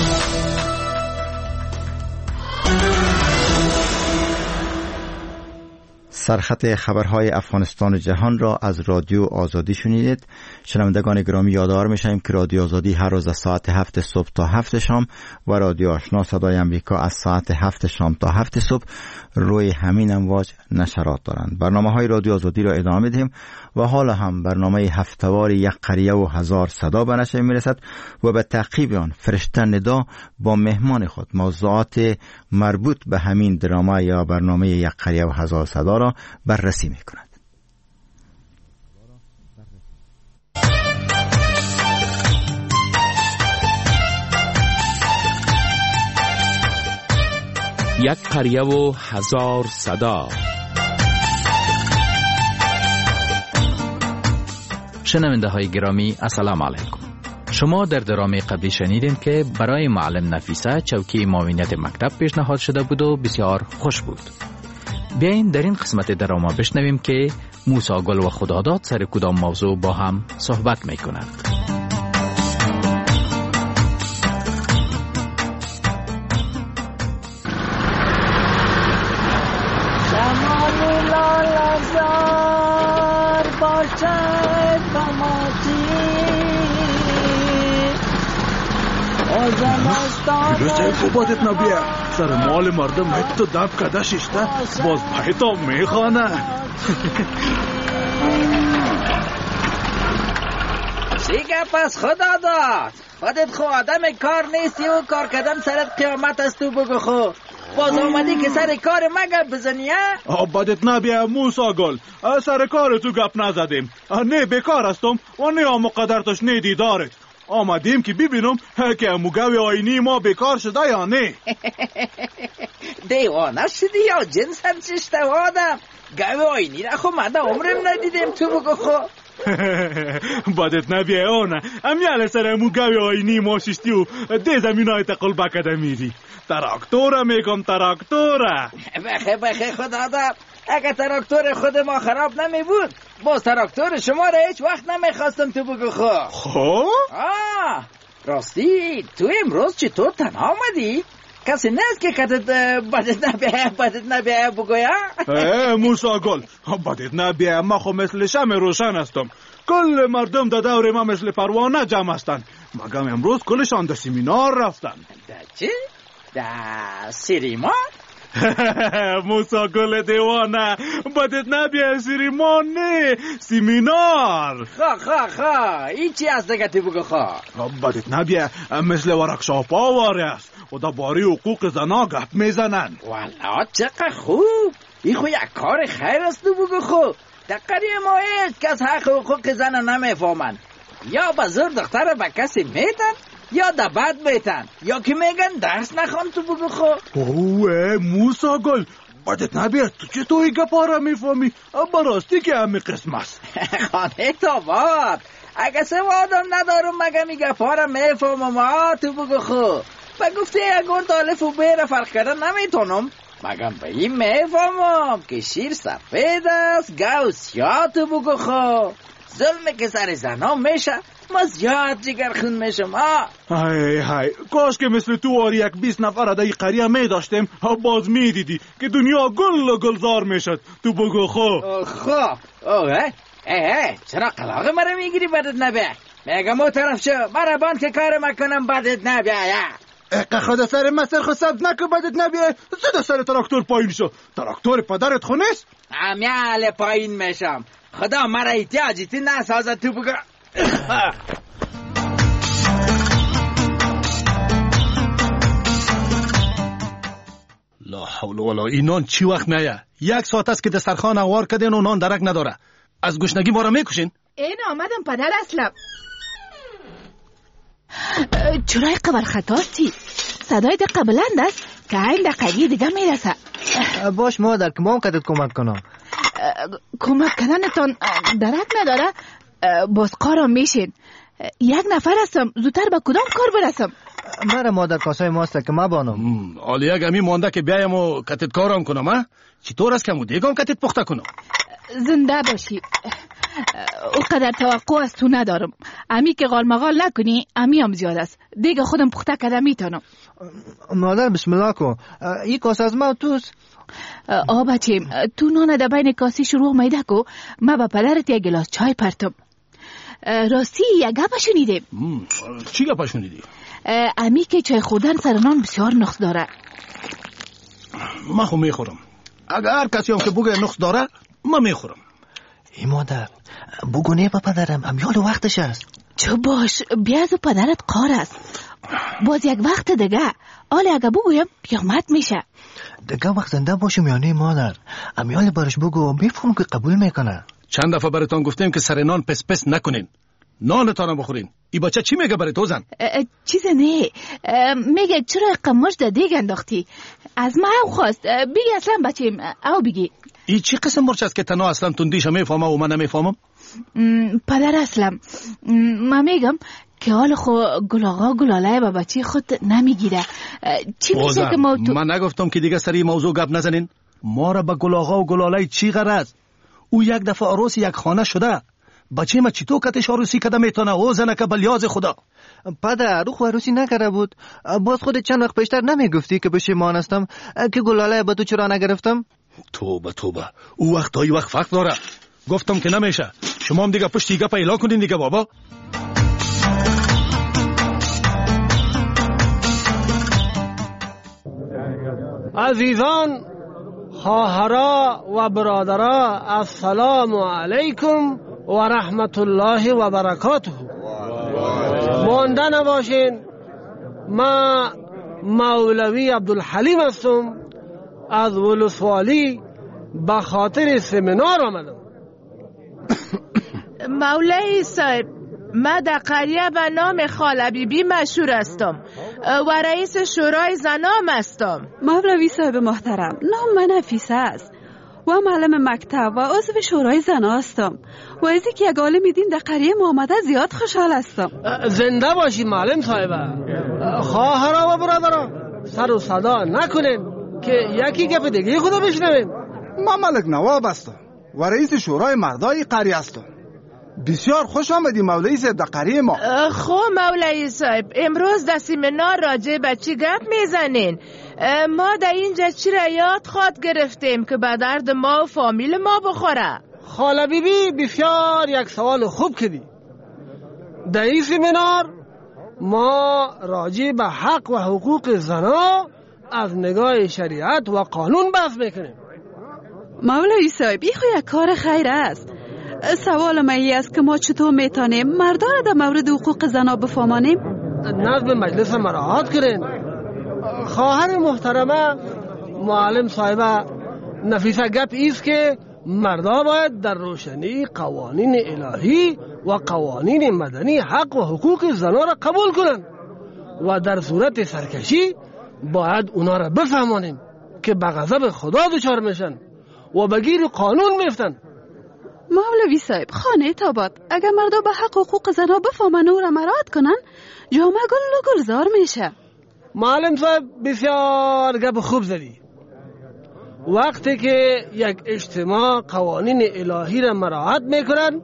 Speaker 3: سرخط خبرهای افغانستان و جهان را از رادیو آزادی شنیدید. شنوندگان گرامی یادآور می‌شویم که رادیو آزادی هر روز از ساعت هفت صبح تا هفت شام و رادیو آشنا صدای امریکا از ساعت هفت شام تا هفت صبح روی همین امواج نشرات دارند. برنامه‌های رادیو آزادی را ادامه می‌دهیم و حالا هم برنامه هفته‌وار یک قریه و هزار صدا به نشر می‌رسد و به تعقیب آن فرشته ندا با مهمان خود موضوعات مربوط به همین درامه یا برنامه یک قریه و هزار صدا را بررسی می‌کند.
Speaker 10: یک قریه و هزار صدا.
Speaker 16: شنونده های گرامی السلام علیکم. شما در درامه قبلی شنیدین که برای معلم نفیسه چوکی معاونیت مکتب پیشنهاد شده بود و بسیار خوش بود. بیاین در این قسمت درامه بشنویم که موسی گل و خداداد سر کدام موضوع با هم صحبت می کنند.
Speaker 17: جلوچه خوباتت نبیه سر مال مردم حتی دب کده ششته باز بایتا میخوانه.
Speaker 12: دیگه پس خدا داد خودت خو آدم کار نیستی و کار کردن سرت قیامت است تو بگو خو باز آمدی که سر کار مگه بزنی ها؟
Speaker 17: بدت نبیه موسی گل سر کار تو گپ نزدیم نه بیکار هستم و نه آمقدرتش نه دیدارت آمدیم که ببینم که موگوی آینی ما بیکار شده یا نه.
Speaker 12: دیوانه شدی یا جنس هم چشته آدم گوی آینی را خو مده عمرم ندیدیم تو بگو خو.
Speaker 17: بدت نبیه آنه امیال سر موگوی آینی ما ششتی و ده زمین های تقل بکده میری تراکتوره میگم تراکتوره.
Speaker 12: بخه بخه خدا داد اگه تراکتور خود ما خراب نمی بود باز تراکتور شما را هیچ وقت نمیخواستم تو بگو خو.
Speaker 17: خو؟
Speaker 12: آه راستی تو امروز چطور تنها آمدی؟
Speaker 18: کسی نیست که کتت بدت نبیه بدت نبیه بگویا؟
Speaker 17: موسی گل بدت نبیه، ما خو مثل شمع روشن هستم. کل مردم در دور ما مثل پروانه جمع هستن. مگم امروز کلشان در سیمینار رفتن.
Speaker 18: در چی؟ در سیریمان؟
Speaker 17: موسی گل دیوانه، بدت نبیه سیریمان نه، سیمینار.
Speaker 18: خواه خواه خواه این چی هست دیگه تی بگو خواه؟
Speaker 17: بدت نبیه مثل ورکشاپ ها واره است و در باری حقوق زنا گپ میزنن.
Speaker 18: والا چقدر خوب، این خو یک کار خیر است تو بگو خوب. در قریه ما هیچ کس حق حقوق زن نمیفهمن. یا به زور دختر به کسی میتن یا در بد میتن، یا که میگن درس نخوان تو بگو خو.
Speaker 17: اوه موسی گل بدت نبیه، تو چطوری گپا را میفهمی؟ براستی که همین قسم است.
Speaker 18: خانه تا باد اگه سه آدم ندارم مگه می گپا را میفهمم. آه تو بگو خو و گفته اگر تالف و بیر فرق کردن نمیتونم، مگم به این میفهمم که شیر سفید است گو سیاه. تو بگو خو ظلمه که سر زنا میشه ما زیاد جگر خون میشم.
Speaker 17: های های کاش که مثل تو آر یک بیست نفر در این قریه می داشتیم، باز می دیدی که دنیا گل و گلزار میشد. تو بگو خو
Speaker 18: خو اوه ای چرا قلاغه مرا میگیری بدت نبیه؟ میگم او طرف شو مرا بان که کار مکنم بدت نبیه.
Speaker 17: اقا خدا سر مستر خود سبز نکن بدت نبیه. زده سر تراکتور پایین شو. تراکتور پدرت خو نیست؟
Speaker 18: امیال پایین میشم. خدا مرا احتیاجی تی نسازد. تو بگو
Speaker 19: لا حول ولا این نان چی وقت میایه؟ یک ساعت است که دسترخوان اوار کردین و نان درک نداره. از گشنگی ما را میکشین؟
Speaker 20: این آمدم پدر اسلم. چرای قبر خطاستی؟ صدای دقیقه بلند است که این دقیقی دیگه میرسه.
Speaker 21: باش مادر که ما هم کدت کمک کنم.
Speaker 20: کمک کردنتان درک نداره؟ باز کارم میشین. یک نفر هستم، زودتر به کدام کار برسم؟
Speaker 21: مرا مادر کاسای ماسته که ما بانم.
Speaker 19: آلی یک امی مانده که بیایم و کتت کارم کنم ها؟ چطور است که مو دیگم کتت پخته کنم؟
Speaker 20: زنده باشی. اونقدر توقع از تو ندارم. امی که غال مغال نکنی امی هم زیاد است. دیگه خودم پخته کرده میتونم.
Speaker 21: مادر بسم الله کن. این کاسه از ما و توست.
Speaker 20: آه بچیم تو نان در بین کاسی شروع میده کو. ما با پدرت یک گلاس چای پرتم. راستی یک گپ شنیدیم.
Speaker 19: چی گپ شنیدی؟
Speaker 20: امی که چای خوردن سر نان بسیار نقص داره.
Speaker 19: ما خو میخورم. اگر هر کسی هم که بگه نقص داره ما میخورم.
Speaker 21: ای مادر بگونه با پدرم امیال وقتش است.
Speaker 20: چو باش بیاز و پدرت قار است. باز یک وقت دیگه آلی اگه بگویم قیامت میشه.
Speaker 21: دیگه وقت زنده باشم یا نه مادر؟ امیال برش بگو میفهم که قبول میکنه.
Speaker 19: چند دفعه براتون گفتیم که سر نان پس پس نکنین، نانتان بخورین. ای بچه چی میگه برای تو زن؟
Speaker 20: چیز نه، میگه چرا قماش در دیگ انداختی؟ از ما او خواست بگی اصلا بچیم او بگی.
Speaker 19: ای چی قسم مرچ است که تنها اصلا تندیش میفهمه و من نمیفهمم؟
Speaker 20: پدر اصلا من میگم که حال خو گلاغا گلاله با بچه خود نمیگیره. چی میشه که ما تو...
Speaker 19: من نگفتم که دیگه سری موضوع گپ نزنین. ما را با گلاغا و گلاله چی غرض؟ او یک دفعه عروس یک خانه شده. بچه ما چطور کتش عروسی کده میتونه او زنه که بلیاز خدا؟
Speaker 21: پدر او عروسی نکرده بود. باز خود چند وقت پیشتر نمیگفتی که پشیمان هستم که گلاله با تو چرا نگرفتم؟
Speaker 19: توبه توبه او وقت های وقت فرق داره. گفتم که نمیشه. شما هم دیگه پشتی گپ ایلا کنین دیگه بابا.
Speaker 22: عزیزان خواهرا و برادرا السلام علیکم و رحمت الله و برکاته. مانده نباشین. ما مولوی عبدالحلیم هستم از ولسوالی به خاطر سمینار آمدم.
Speaker 20: مولوی صاحب من در قریه به نام خاله بیبی مشهور هستم و رئیس شورای زنام هستم.
Speaker 23: مولوی صاحب محترم نام من نفیسه است و معلم مکتب و عضو شورای زنا هستم و از اینکه یک عالم دین در قریه ما آمده زیاد خوشحال هستم.
Speaker 22: زنده باشی معلم صاحب. خواهرا و برادرا سر و صدا نکنین که یکی گپ دیگه خدا بشنویم.
Speaker 24: من ملک نواب هستم و رئیس شورای مردای قریه هستم.
Speaker 1: بسیار خوش آمدی مولوی صاحب در قریه ما.
Speaker 2: خب مولوی صاحب امروز در سیمینار راجع به چی گپ میزنین؟ ما در اینجا چی را یاد خواد گرفتیم که به درد ما و فامیل ما بخوره؟
Speaker 22: خاله بی بی بسیار یک سوال خوب کردی. در این سیمینار ما راجع به حق و حقوق زنا از نگاه شریعت و قانون بحث میکنیم.
Speaker 23: مولوی صاحب این خو یک کار خیر است. سوال ما ای است که ما چطور میتونیم مردان را در مورد حقوق زنا بفهمانیم؟
Speaker 22: نظم مجلس مراعات کنین. خواهر محترمه معلم صاحبه نفیسه گپ ایست که مردا باید در روشنی قوانین الهی و قوانین مدنی حق و حقوق زنا را قبول کنن و در صورت سرکشی باید اونا را بفهمانیم که به غضب خدا دچار میشن و به گیر قانون میفتن.
Speaker 23: مولوی صاحب خانه تاباد اگر مردا به حق و حقوق زنا بفهمن و را مراعات کنن جامعه گل و گلزار میشه.
Speaker 22: معلم صاحب بسیار گپ خوب زدی. وقتی که یک اجتماع قوانین الهی را مراعات میکنن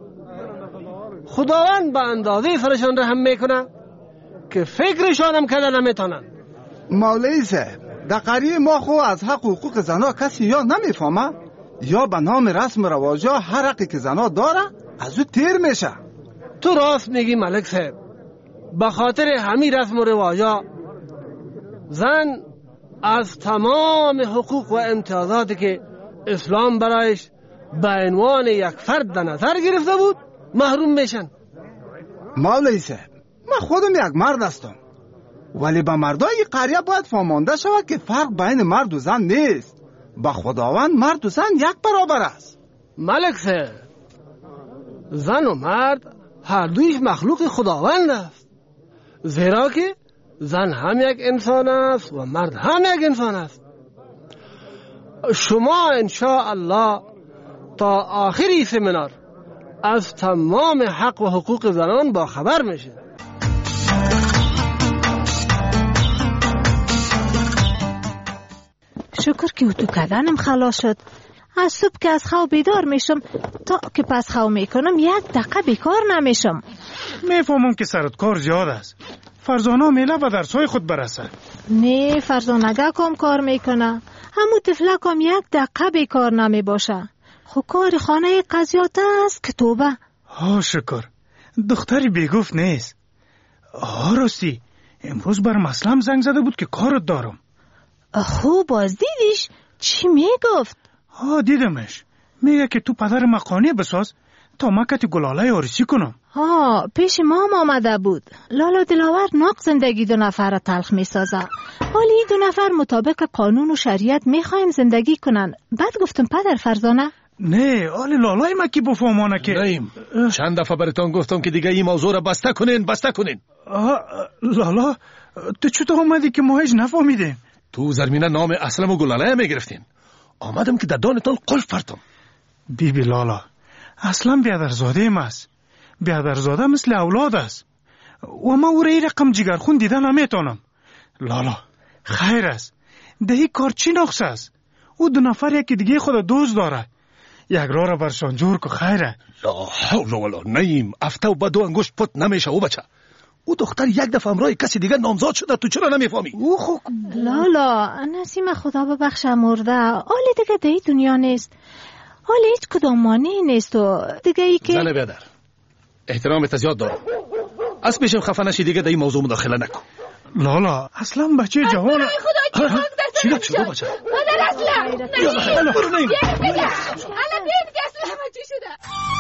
Speaker 22: خداوند به اندازه سرشان رحم میکنه که فکرشان هم کردن نمیتونن.
Speaker 1: مولوی صاحب در قریه ما خو از حق و حقوق زنا کسی یا نمیفهمه یا به نام رسم و رواجا هر حقی که زنا داره از او تیر میشه.
Speaker 22: تو راست میگی ملک صاحب. به خاطر همین رسم و رواجا زن از تمام حقوق و امتیازاتی که اسلام برایش به عنوان یک فرد در نظر گرفته بود محروم میشن.
Speaker 1: مولوی صاحب من خودم یک مرد هستم ولی به مردای قریه باید فهمانده شود که فرق بین مرد و زن نیست. با خداوند مرد و زن یک برابر است.
Speaker 22: ملک صاحب زن و مرد هر دویش مخلوق خداوند است، زیرا که زن هم یک انسان است و مرد هم یک انسان است. شما انشاء الله تا آخری سمینار از تمام حق و حقوق زنان با خبر میشه.
Speaker 5: شکر که اتو کردنم خلاص شد. از صبح که از خواب بیدار میشم تا که پس خواب میکنم یک دقیقه بیکار نمیشم.
Speaker 24: میفهمم که سرت کار زیاد است. فرزانه میله به درسای خود برسه.
Speaker 5: نه فرزانگه کم کار میکنه. همون طفلک هم یک دقیقه بیکار نمی باشه. خو کار خانه قضیات است که توبه.
Speaker 24: ها شکر دختری بیگفت نیست. ها راستی امروز بر مسلم زنگ زده بود که کارت دارم.
Speaker 5: خوب باز دیدیش؟ چی میگفت؟
Speaker 24: ها دیدمش. میگه که تو پدر مقانه بساز تا مکت گلاله آرسی کنم.
Speaker 5: ها پیش مام آمده بود. لالا دلاور ناق زندگی دو نفر را تلخ میسازه. ولی دو نفر مطابق قانون و شریعت میخواین زندگی کنن. بعد گفتم پدر فرزانه
Speaker 24: نه آلی لالای مکی بفهمانه که
Speaker 19: نیم چند دفعه براتون گفتم که دیگه این موضوع را بسته کنین بسته کنین.
Speaker 24: لالا تو چطور اومدی که ما هیچ نفهمیدیم؟
Speaker 19: تو زرمینه نام اصلم و گلاله میگرفتین. آمدم که در دانتان قلف پرتم.
Speaker 24: بی بی لالا اصلا بیادرزاده ایم است. بیادرزاده مثل اولاد است و ما او را ای رقم جگرخون دیده نمیتونم. لالا خیر است دهی کار چی نقص است؟ او دو نفر یکی دیگه خود دوست داره. یک راه را برشان جور که خیره.
Speaker 19: لا حول ولا نیم افته و بدو انگشت پت نمیشه او بچه. او دختر یک دفعه امرای کسی دیگه نامزاد شده تو چرا نمیفهمی؟
Speaker 24: او خوب
Speaker 5: لالا نسیم خدا ببخش مرده. آلی دیگه دی دنیا نیست. آلی هیچ کدام مانعی نیست و دیگه ای که
Speaker 19: زن بیادر احترامت زیاد دارم. از پیشم خفه نشی دیگه در این موضوع مداخله نکن.
Speaker 24: لالا اصلا بچه جوان
Speaker 2: برای خدا چی خاک
Speaker 19: چی
Speaker 2: دست
Speaker 19: شده بچه؟
Speaker 2: مادر اصلا نیم
Speaker 19: برو نیم
Speaker 2: بیایم بگم الان بیایم که اصلا همه چی شده.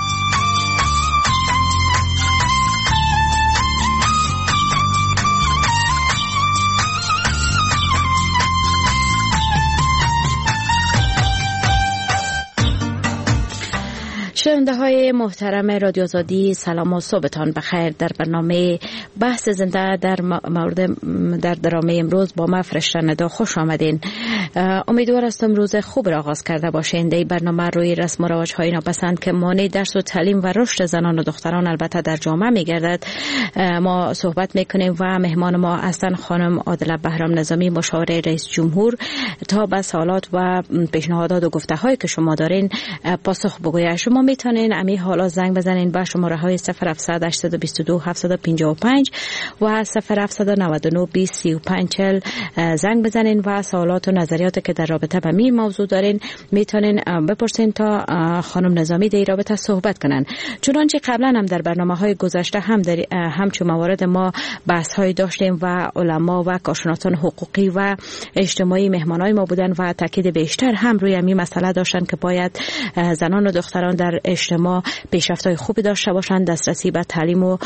Speaker 25: شنونده های محترم رادیو آزادی سلام و صبحتان بخیر. در برنامه بحث زنده در مورد در درامه امروز با ما فرشته ندا خوش آمدین. امیدوار هستم روز خوب را آغاز کرده باشین. در برنامه روی رسم و رواج های ناپسند که مانع درس و تعلیم و رشد زنان و دختران البته در جامعه میگردد ما صحبت میکنیم و مهمان ما هستند خانم عادله بهرام نظامی، مشاور رئیس جمهور، تا به سوالات و پیشنهادات و گفته هایی که شما دارین پاسخ بگوید. شما میتونین امی حالا زنگ بزنین با شماره های صفر هفتصد هشتصد و بیست و دو هفتصد و پنجاه و پنج و صفر هفتصد و نود و نه بیست سی و پنج چهل زنگ بزنین و سوالات و نظریات که در رابطه با می موضوع دارین میتونین بپرسین تا خانم نظامی در رابطه صحبت کنن. چنانچه قبلا هم در برنامه‌های گذشته هم در همچون موارد ما بحث‌های داشتیم و علما و کارشناسان حقوقی و اجتماعی مهمانای ما بودن و تاکید بیشتر هم روی این مسئله داشتن که باید زنان و دختران در اجتماع پیشرفت‌های خوبی داشته باشند، دسترسی به تعلیم و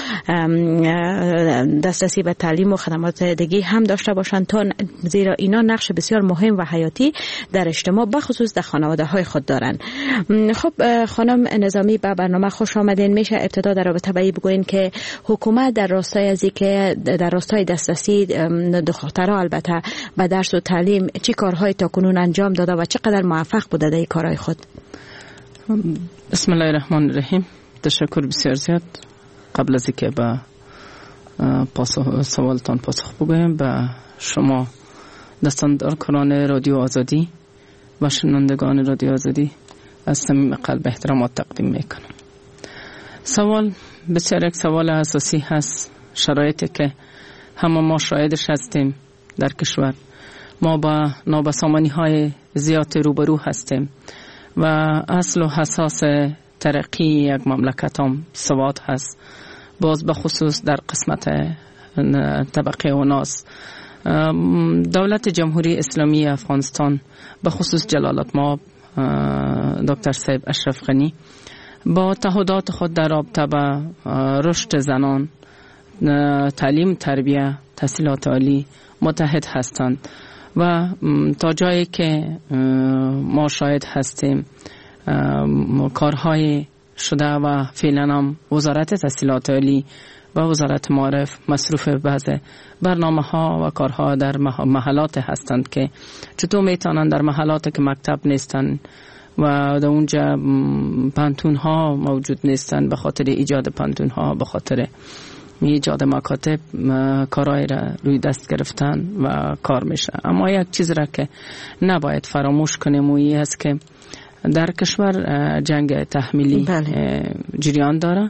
Speaker 25: دسترسی به تعلیم و خدمات دیگه هم داشته باشند تا زیرا اینا نقش بسیار مهم و حیاتی در اجتماع بخصوص در خانواده‌های خود دارند. خب خانم نظامی به برنامه خوش آمدین. میشه ابتدا در رابطه با این بگوین که حکومت در راستای از که در راستای دسترسی دخترها البته به درس و تعلیم چی کارهای تاکنون انجام داده و چقدر موفق بوده در این کارهای خود؟
Speaker 4: بسم الله الرحمن الرحیم. تشکر بسیار زیاد. قبل از اینکه به پاسخ سوالتان پاسخ بگویم به شما دستاندارکاران رادیو آزادی و شنوندگان رادیو آزادی از صمیم قلب احترامات تقدیم میکنم. سوال بسیار یک سوال اساسی هست. شرایطی که همه ما شاهدش هستیم در کشور، ما با نابسامانی های زیاد روبرو هستیم و اصل و اساس ترقی یک مملکت هم سواد هست. باز به خصوص در قسمت طبقه و ناس دولت جمهوری اسلامی افغانستان به خصوص جلالت مآب دکتر صاحب اشرف غنی با تعهدات خود در رابطه با رشد زنان، تعلیم، تربیه، تحصیلات عالی متحد هستند و تا جایی که ما شاهد هستیم کارهای شده و فعلا هم وزارت تحصیلات عالی و وزارت معارف مصروف بعض برنامه ها و کارها در محلات هستند که چطور میتونن در محلات که مکتب نیستن و در اونجا پانتون ها موجود نیستن به خاطر ایجاد پانتون ها، به خاطر ایجاد مکاتب کارهای را روی دست گرفتن و کار میشه. اما یک چیز را که نباید فراموش کنیم و این است که در کشور جنگ تحمیلی جریان داره.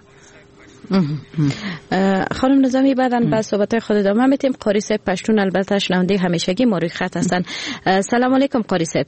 Speaker 25: خانم نظامی بعداً با صحبت خود ادامه میتیم. قاری صاحب پشتون البته شنونده همیشگی ما روی خط هستن. سلام علیکم قاری صاحب.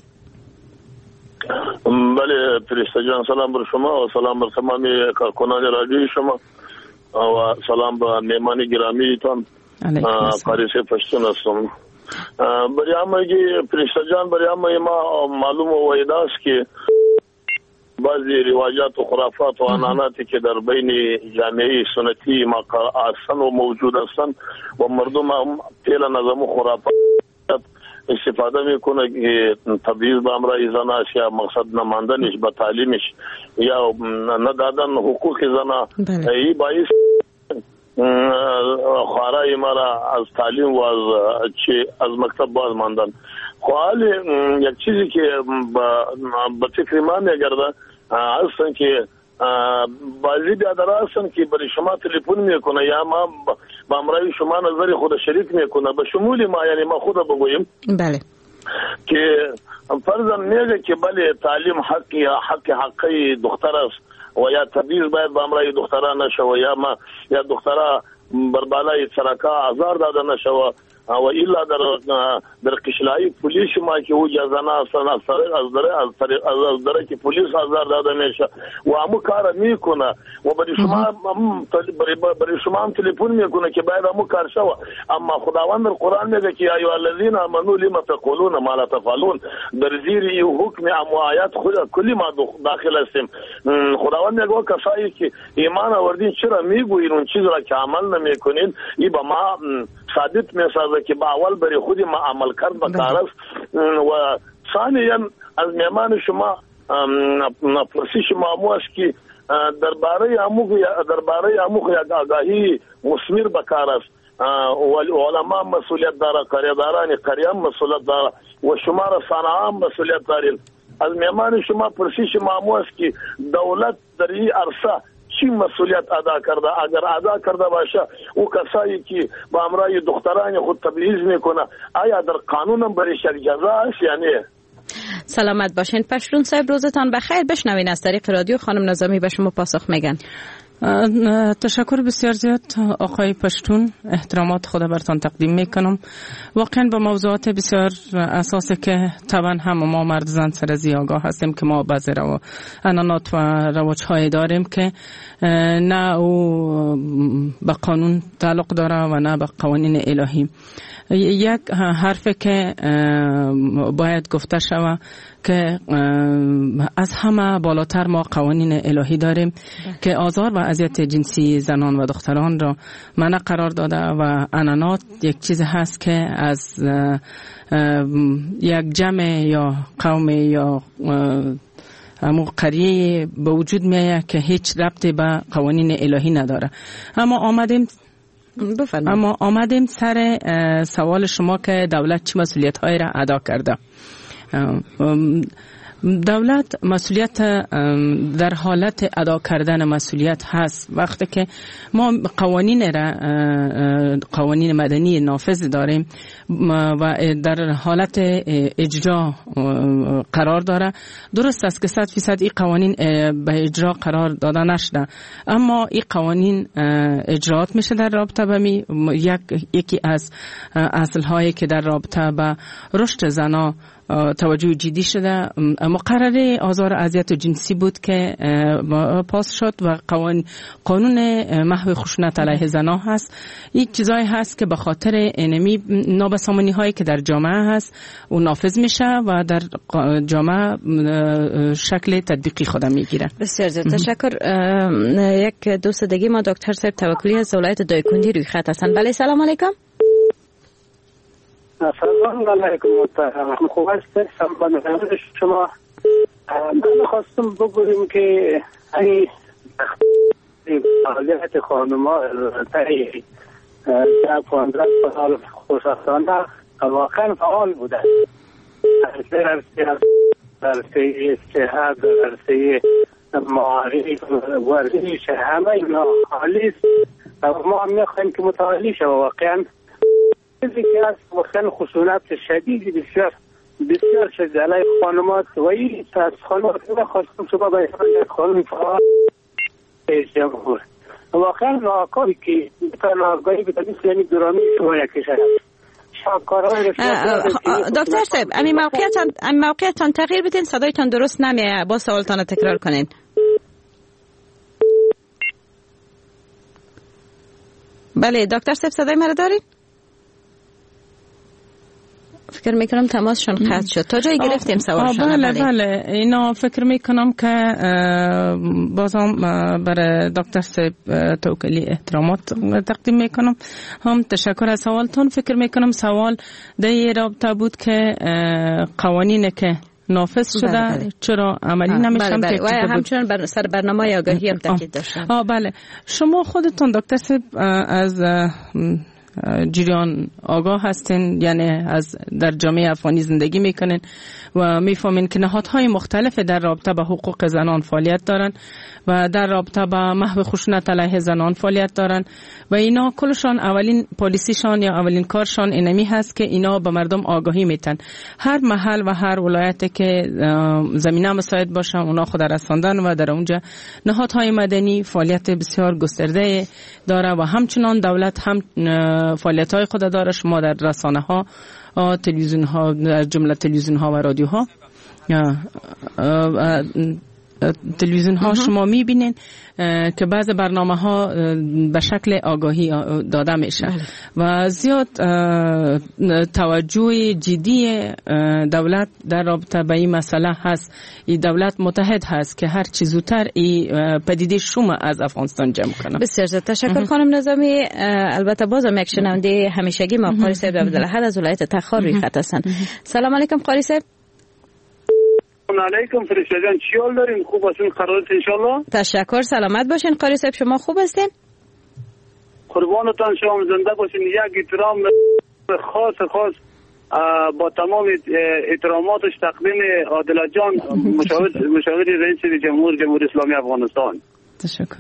Speaker 6: بله فرشته جان، سلام بر شما و سلام بر تمام کارکنان رادیوی شما و سلام به مهمان گرامی تان. قاری صاحب پشتون هستم. برای همه فرشته جان، برای همه ما معلوم و واحد است که بعضی روایات و خرافات و عنعناتی که در بین جامعه سنتی هستند و موجود هستند و مردم هم فعلا از همون خرافات استفاده میکنه که تبعیض به امرای زن است یا مقصد نماندنش به تعلیمش یا ندادن حقوق زن. ای باعث خواهرای مرا از تعلیم و از چه از مکتب باز ماندن. حال یک چیزی که به فکر من میگرده هستن که بعضی بیادر هستن که برای شما تلفن میکنه یا ما با امرای شما نظر خود شریک میکنه به شمول ما، یعنی ما خود بگویم
Speaker 25: بله
Speaker 6: که فرضاً میگه که بله تعلیم حق یا حق حقی دختر است و یا تبعیض باید با امرای دختران نشه و یا ما یا دخترها بر بالای سرکا آزار داده نشه و الا در در قشلایی پلیس ما که او جزانا هستن از طریق از طریق از طریق که پلیس آزار داده میشه و همو کار میکنه و برای شما برای شما هم تلفن میکنه که باید همو کار شوه. اما خداوند در قرآن میگه که ایها الذین آمنوا لما تقولون ما لا تفعلون. در زیر این حکم امو آیات خود کلی ما داخل هستیم. خداوند میگه کسایی که ایمان آوردین چرا میگوین اون چیز را که عمل نمیکنین، این با ما ثابت میسازه که با اول برای خودی ما عمل کرد بکار است. و ثانیا از میمان شما پرسی شما امو است که درباره امو درباره امو یک آگاهی مثمر بکار است علما مسئولیت داره، قریه‌داران قریه مسئولیت داره و شما رسانه هم مسئولیت دارین. از میمان شما پرسش مامو است که دولت در این عرصه چی مسئولیت ادا کرده؟ اگر ادا کرده باشه او کسایی که با امرای دختران خود تبعیض میکنه آیا در قانون هم برش جزا است یا نه؟
Speaker 25: سلامت باشین پشتون صاحب، روزتان بخیر. بشنوین از طریق رادیو خانم نظامی به شما پاسخ میگن.
Speaker 4: تشکر بسیار زیاد آقای پشتون، احترامات خود برتان تقدیم میکنم. واقعا با موضوعات بسیار اساسی که طبعا هم ما مرد زن سر از آگاه هستیم که ما بعضی رو انانات و رواج های داریم که نه او به قانون تعلق داره و نه به قوانین الهی. یک حرفی که باید گفته شود که از همه بالاتر ما قوانین الهی داریم که آزار و اذیت جنسی زنان و دختران را منع قرار داده و انانات یک چیز هست که از یک جمع یا قوم یا امو قریه به وجود میایه که هیچ ربطی به قوانین الهی نداره. اما آمدیم بفرمایید. اما آمدیم سر سوال شما که دولت چه مسئولیت هایی را ادا کرده. دولت مسئولیت در حالت ادا کردن مسئولیت هست وقتی که ما قوانین را قوانین مدنی نافذ داریم و در حالت اجرا قرار داره. درست است که صد فیصد این قوانین به اجرا قرار داده نشده، اما این قوانین اجرات میشه در رابطه با می یک یکی از اصل هایی که در رابطه با رشد زنا توجه جدی شده. مقرره آزار و اذیت جنسی بود که پاس شد و قانون قانون محو خشونت علیه زنان هست. این چیزایی هست که به خاطر انمی نابسامانی هایی که در جامعه هست و نافذ میشه و در جامعه شکل تطبیقی خود میگیره.
Speaker 25: بسیار زیاد تشکر. یک دوست دیگه ما دکتر صاحب توکلی از ولایت دایکندی روی خط هستن. بله سلام علیکم.
Speaker 7: سلام علیکم محترم، خوب هستید؟ سلام شما. من خواستم بگویم که این فعالیت خانم‌ها تایی در پانزده سال خوشبختانه واقعا فعال بوده. در عرصه صحت، در عرصه معارف، ورزش، همه اینا حالی است و ما هم میخوایم که متعالی شود. واقعا چیزی که از واقعا خشونت شدیدی بسیار بسیار شده علیه خانمات و این از خانمات خواستم شما به یک خانم فعال جمهور واقعا ناکاری که ناگاهی به طبیعی یعنی درامی شما یک کشور
Speaker 25: دکتر صاحب امی موقعیتان امی موقعیتان تغییر بدین، صدایتان درست نمیه، با سوالتان تکرار کنین. بله دکتر صاحب صدای مرا دارین؟ فکر میکنم تماسشون قطع شد. تا جایی گرفتیم سوالشون؟
Speaker 4: بله بله اینا فکر میکنم که بازم برای دکتر صاحب توکلی احترامات تقدیم میکنم. هم تشکر از سوالتون. فکر میکنم سوال در رابطه بود که قوانین که نافذ شده بله بله. چرا عملی نمیشن؟
Speaker 25: بله بله. و همچنان بر سر برنامه آگاهی هم تاکید داشتن.
Speaker 4: آه بله شما خودتون دکتر صاحب از جریان آگاه هستین، یعنی از در جامعه افغانی زندگی میکنین و میفهمین که نهادهای مختلف در رابطه با حقوق زنان فعالیت دارن و در رابطه با محو خشونت علیه زنان فعالیت دارن و اینا کلشان اولین پالیسیشان یا اولین کارشان اینمی هست که اینا به مردم آگاهی میتن. هر محل و هر ولایت که زمینه مساعد باشه اونا خود رساندن و در اونجا نهادهای مدنی فعالیت بسیار گسترده داره و همچنان دولت هم فعالیت های خود داره. شما در رسانه ها، تلویزیون ها، در جمله تلویزیون ها و رادیو ها تلویزیون ها شما میبینین که بعض برنامه ها به شکل آگاهی داده میشه و زیاد توجه جدی دولت در رابطه با این مسئله هست. این دولت متحد هست که هر چی زودتر این پدیده شوم از افغانستان جمع کنه.
Speaker 25: بسیار زیاد تشکر خانم نظامی. البته بازم یک شنونده همیشگی ما قاری صاحب عبدالاحد از ولایت تخار روی خط هستن. سلام علیکم قاری صاحب.
Speaker 7: سلام علیکم فرشته جان، چی حال دارین؟ خوب هستین؟ قرارت ان شاء الله.
Speaker 25: تشکر، سلامت باشین. قاری صاحب شما خوب هستین؟
Speaker 7: قربانتان شما، زنده باشین. یک احترام خاص خاص با تمام احتراماتش تقدیم عادل جان، مشاور مشاور رئیس جمهور جمهوری اسلامی افغانستان.
Speaker 4: تشکر.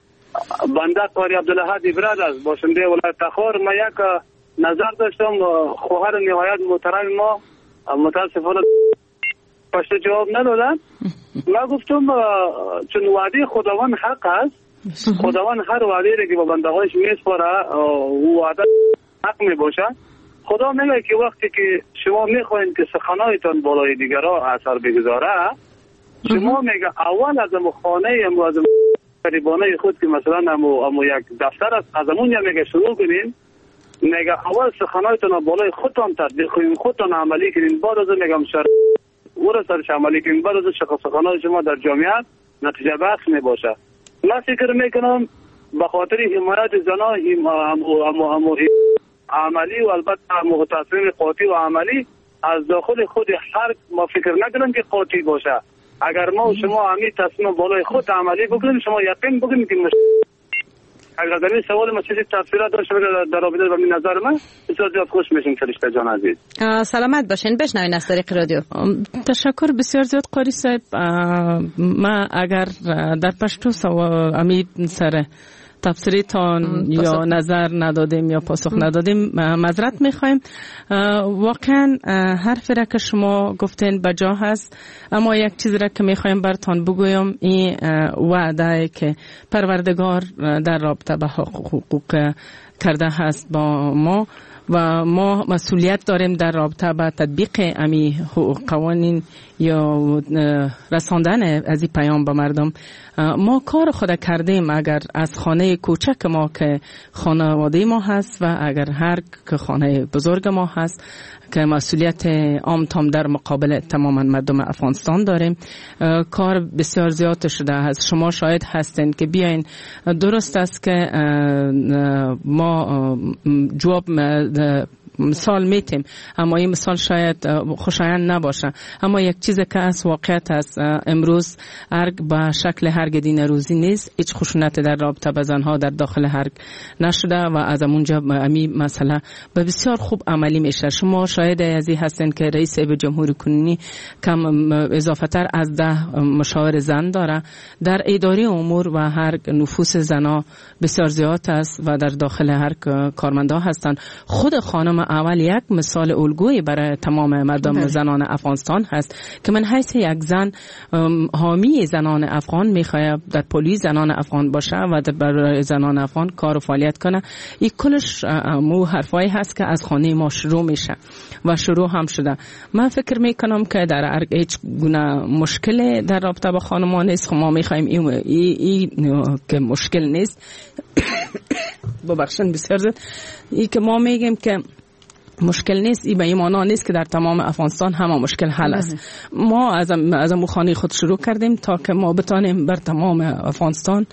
Speaker 7: بنده قاری عبدالاحد ابراز است، باشنده ولایت تخار. ما یک نظر داشتم، خواهر نهایت محترم ما متاسفانه پشت جواب ندادن. ما گفتم چون وعده خداوند حق است، خداوند هر وعده را که با بنده هایش میسپاره او وعده حق می باشه. خدا میگه که وقتی که شما میخواین که سخنایتان بالای دیگرها اثر بگذاره، شما میگه اول از امو خانه امو از قریبانه خود که مثلا امو, امو یک دفتر است، از امون میگه شروع کنین. میگه اول سخنایتان بالای خودتان تطبیق کنین، خودتان عملی کنین، بعد از میگم شر او را سرش عملی کنین، بعد از سخنای شما در جامعه نتیجه بخش میباشه. من فکر میکنم به خاطر حمایت زنان امو امو امو عملی و البته مختصرین قاطی و عملی از داخل خود هر ما فکر نکنم که قاطی باشه. اگر ما و شما همین تصمیم بالای خود عملی بکنیم، شما یقین بکنیم که مش... اگر در این سوال ما چیزی تفصیلات داشته در رابطه با این نظر من بسیار زیاد خوش میشیم. فرشته جان عزیز
Speaker 25: سلامت باشین. بشنوین از طریق رادیو.
Speaker 4: تشکر بسیار زیاد قاری صاحب. ما اگر در پشتو سوال امید سر تفسیرتان یا نظر ندادیم یا پاسخ ندادیم معذرت میخوایم. واقعا حرفی را که شما گفتین بجا هست، اما یک چیز را که میخوایم برتان بگویم، این وعده که پروردگار در رابطه به حقوق کرده هست با ما و ما مسئولیت داریم در رابطه با تطبیق امی قوانین یا رساندن از این پیام به مردم. ما کار خود کردیم. اگر از خانه کوچک ما که خانواده ما هست و اگر هر که خانه بزرگ ما هست که مسئولیت عام تام در مقابل تماما مردم افغانستان داریم، کار بسیار زیاد شده است. شما شاید هستین که بیاین. درست است که ما جواب مثال میتیم، اما این مثال شاید خوشایند نباشه. اما یک چیز که از واقعیت است، امروز ارگ به شکل هرگ دین روزی نیست. هیچ خشونت در رابطه با زنها در داخل هرگ نشده و از اونجا امی مسئله به بسیار خوب عملی میشه. شما شاید ازی هستین که رئیس جمهوری کنونی کم اضافه تر از ده مشاور زن داره. در اداره امور و هرگ نفوس زنها بسیار زیاد است و در داخل هرگ کارمندا هستند. خود خانم اول یک مثال الگویی برای تمام مردم بله. زنان افغانستان هست که من حیث یک زن حامی زنان افغان میخوایم در پلیس زنان افغان باشه و در برای زنان افغان کار و فعالیت کنه. این کلش مو حرفایی هست که از خانه ما شروع میشه و شروع هم شده. من فکر میکنم که در ارگ هیچ گونه مشکل در رابطه با خانمان نیست. ما میخوایم این ای, ای که مشکل نیست ببخشن بسیار زد ای که ما میگیم که مشکل نیست، این به این معنا نیست که در تمام افغانستان همه مشکل حل است. ما از از خانه خود شروع کردیم تا که ما بتانیم بر تمام افغانستان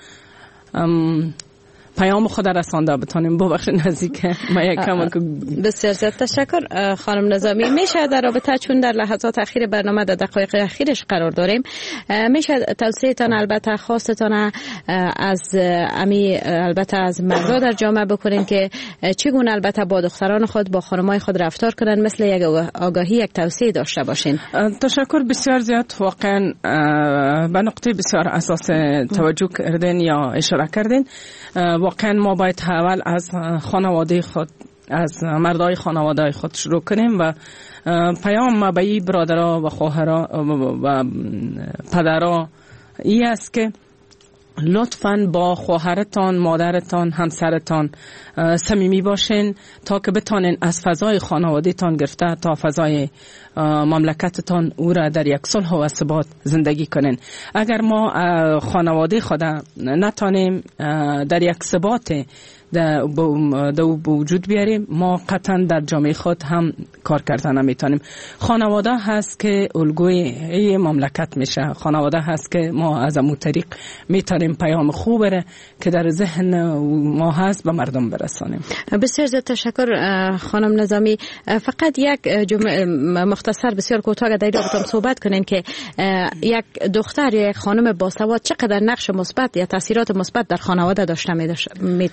Speaker 4: پیام خود رسانده بتانیم. ببخشید نزدیک ما یک کم.
Speaker 25: بسیار زیاد تشکر خانم نظامی. میشه در رابطه چون در لحظات اخیر برنامه در دقایق اخیرش قرار داریم، میشه توصیه‌تان البته خواستتان از امی البته از مردا در جامعه بکنین که چگونه البته با دختران خود با خانمای خود رفتار کنن، مثل یک آگاهی یک توصیه داشته باشین.
Speaker 4: تشکر بسیار زیاد. واقعا به نقطه بسیار اساس توجه کردین یا اشاره کردین. واقعا ما باید اول از خانواده خود، از مردای خانواده خود شروع کنیم و پیام ما به این برادرها و خواهرها و پدرها این است که لطفاً با خواهرتان، مادرتان، همسرتان صمیمی باشین تا که بتانین از فضای خانوادهتان گرفته تا فضای مملکتتان او را در یک صلح و ثبات زندگی کنین. اگر ما خانواده خود نتانیم در یک ثبات در وجود بیاریم، ما قطعا در جامعه خود هم کار کردن نمیتونیم. خانواده هست که الگوی مملکت میشه. خانواده هست که ما از امو طریق میتونیم پیام خوب بره که در ذهن ما هست به مردم برسانیم.
Speaker 25: بسیار زیاد تشکر خانم نظامی. فقط یک جمله مختصر بسیار کوتاه در رابطه صحبت کنین که یک دختر یا یک خانم باسواد چقدر نقش مثبت یا تاثیرات مثبت در خانواده داشته میتونن داشته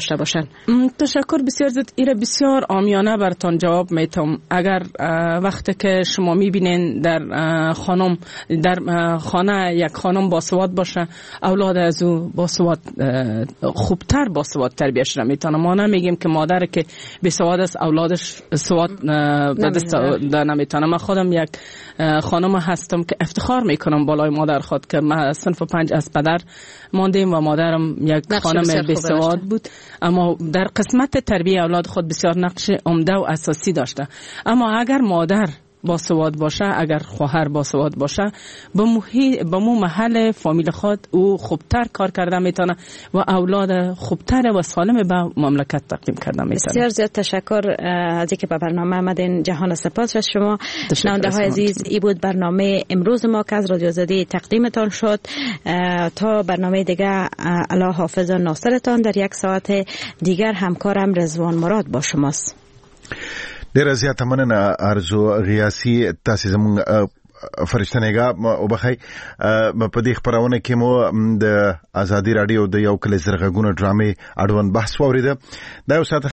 Speaker 25: داشته باشند.
Speaker 4: تشکر بسیار زیاد. ایره بسیار عامیانه برتان جواب میتم. اگر وقتی که شما میبینین در خانم در خانه یک خانم باسواد باشه، اولاد از او باسواد خوبتر باسواد تربیتش میتونه. ما نمیگیم که مادر که بسواد است اولادش سواد به دست نمیتونه. من خودم یک خانم هستم که افتخار میکنم بالای مادر خود که من صنف پنج از پدر ماندیم و مادرم یک خانم بسواد بود، اما در قسمت تربیت اولاد خود بسیار نقش عمده و اساسی داشته. اما اگر مادر باسواد باشه، اگر خواهر باسواد باشه، به محی... به مو محل فامیل خود او خوبتر کار کرده میتونه و اولاد خوبتر و سالم به مملکت تقدیم کرده میتونه.
Speaker 25: بسیار زیاد تشکر از اینکه به برنامه آمدین. جهان سپاس از شما. شنونده های عزیز، ای بود برنامه امروز ما که از رادیو آزادی تقدیمتان شد. تا برنامه دیگه، الله حافظ و ناصرتان. در یک ساعت دیگر همکارم رضوان مراد با شماست.
Speaker 8: ډیره زیاته مننه ارزو غیاسی. تاسو زموږ فرشتنګا وبخای په دې خبرونه کې مو د ازادي رادیو د یو کلی زرغونه ډرامې اړوند بحث واوریده. دا یو ساعت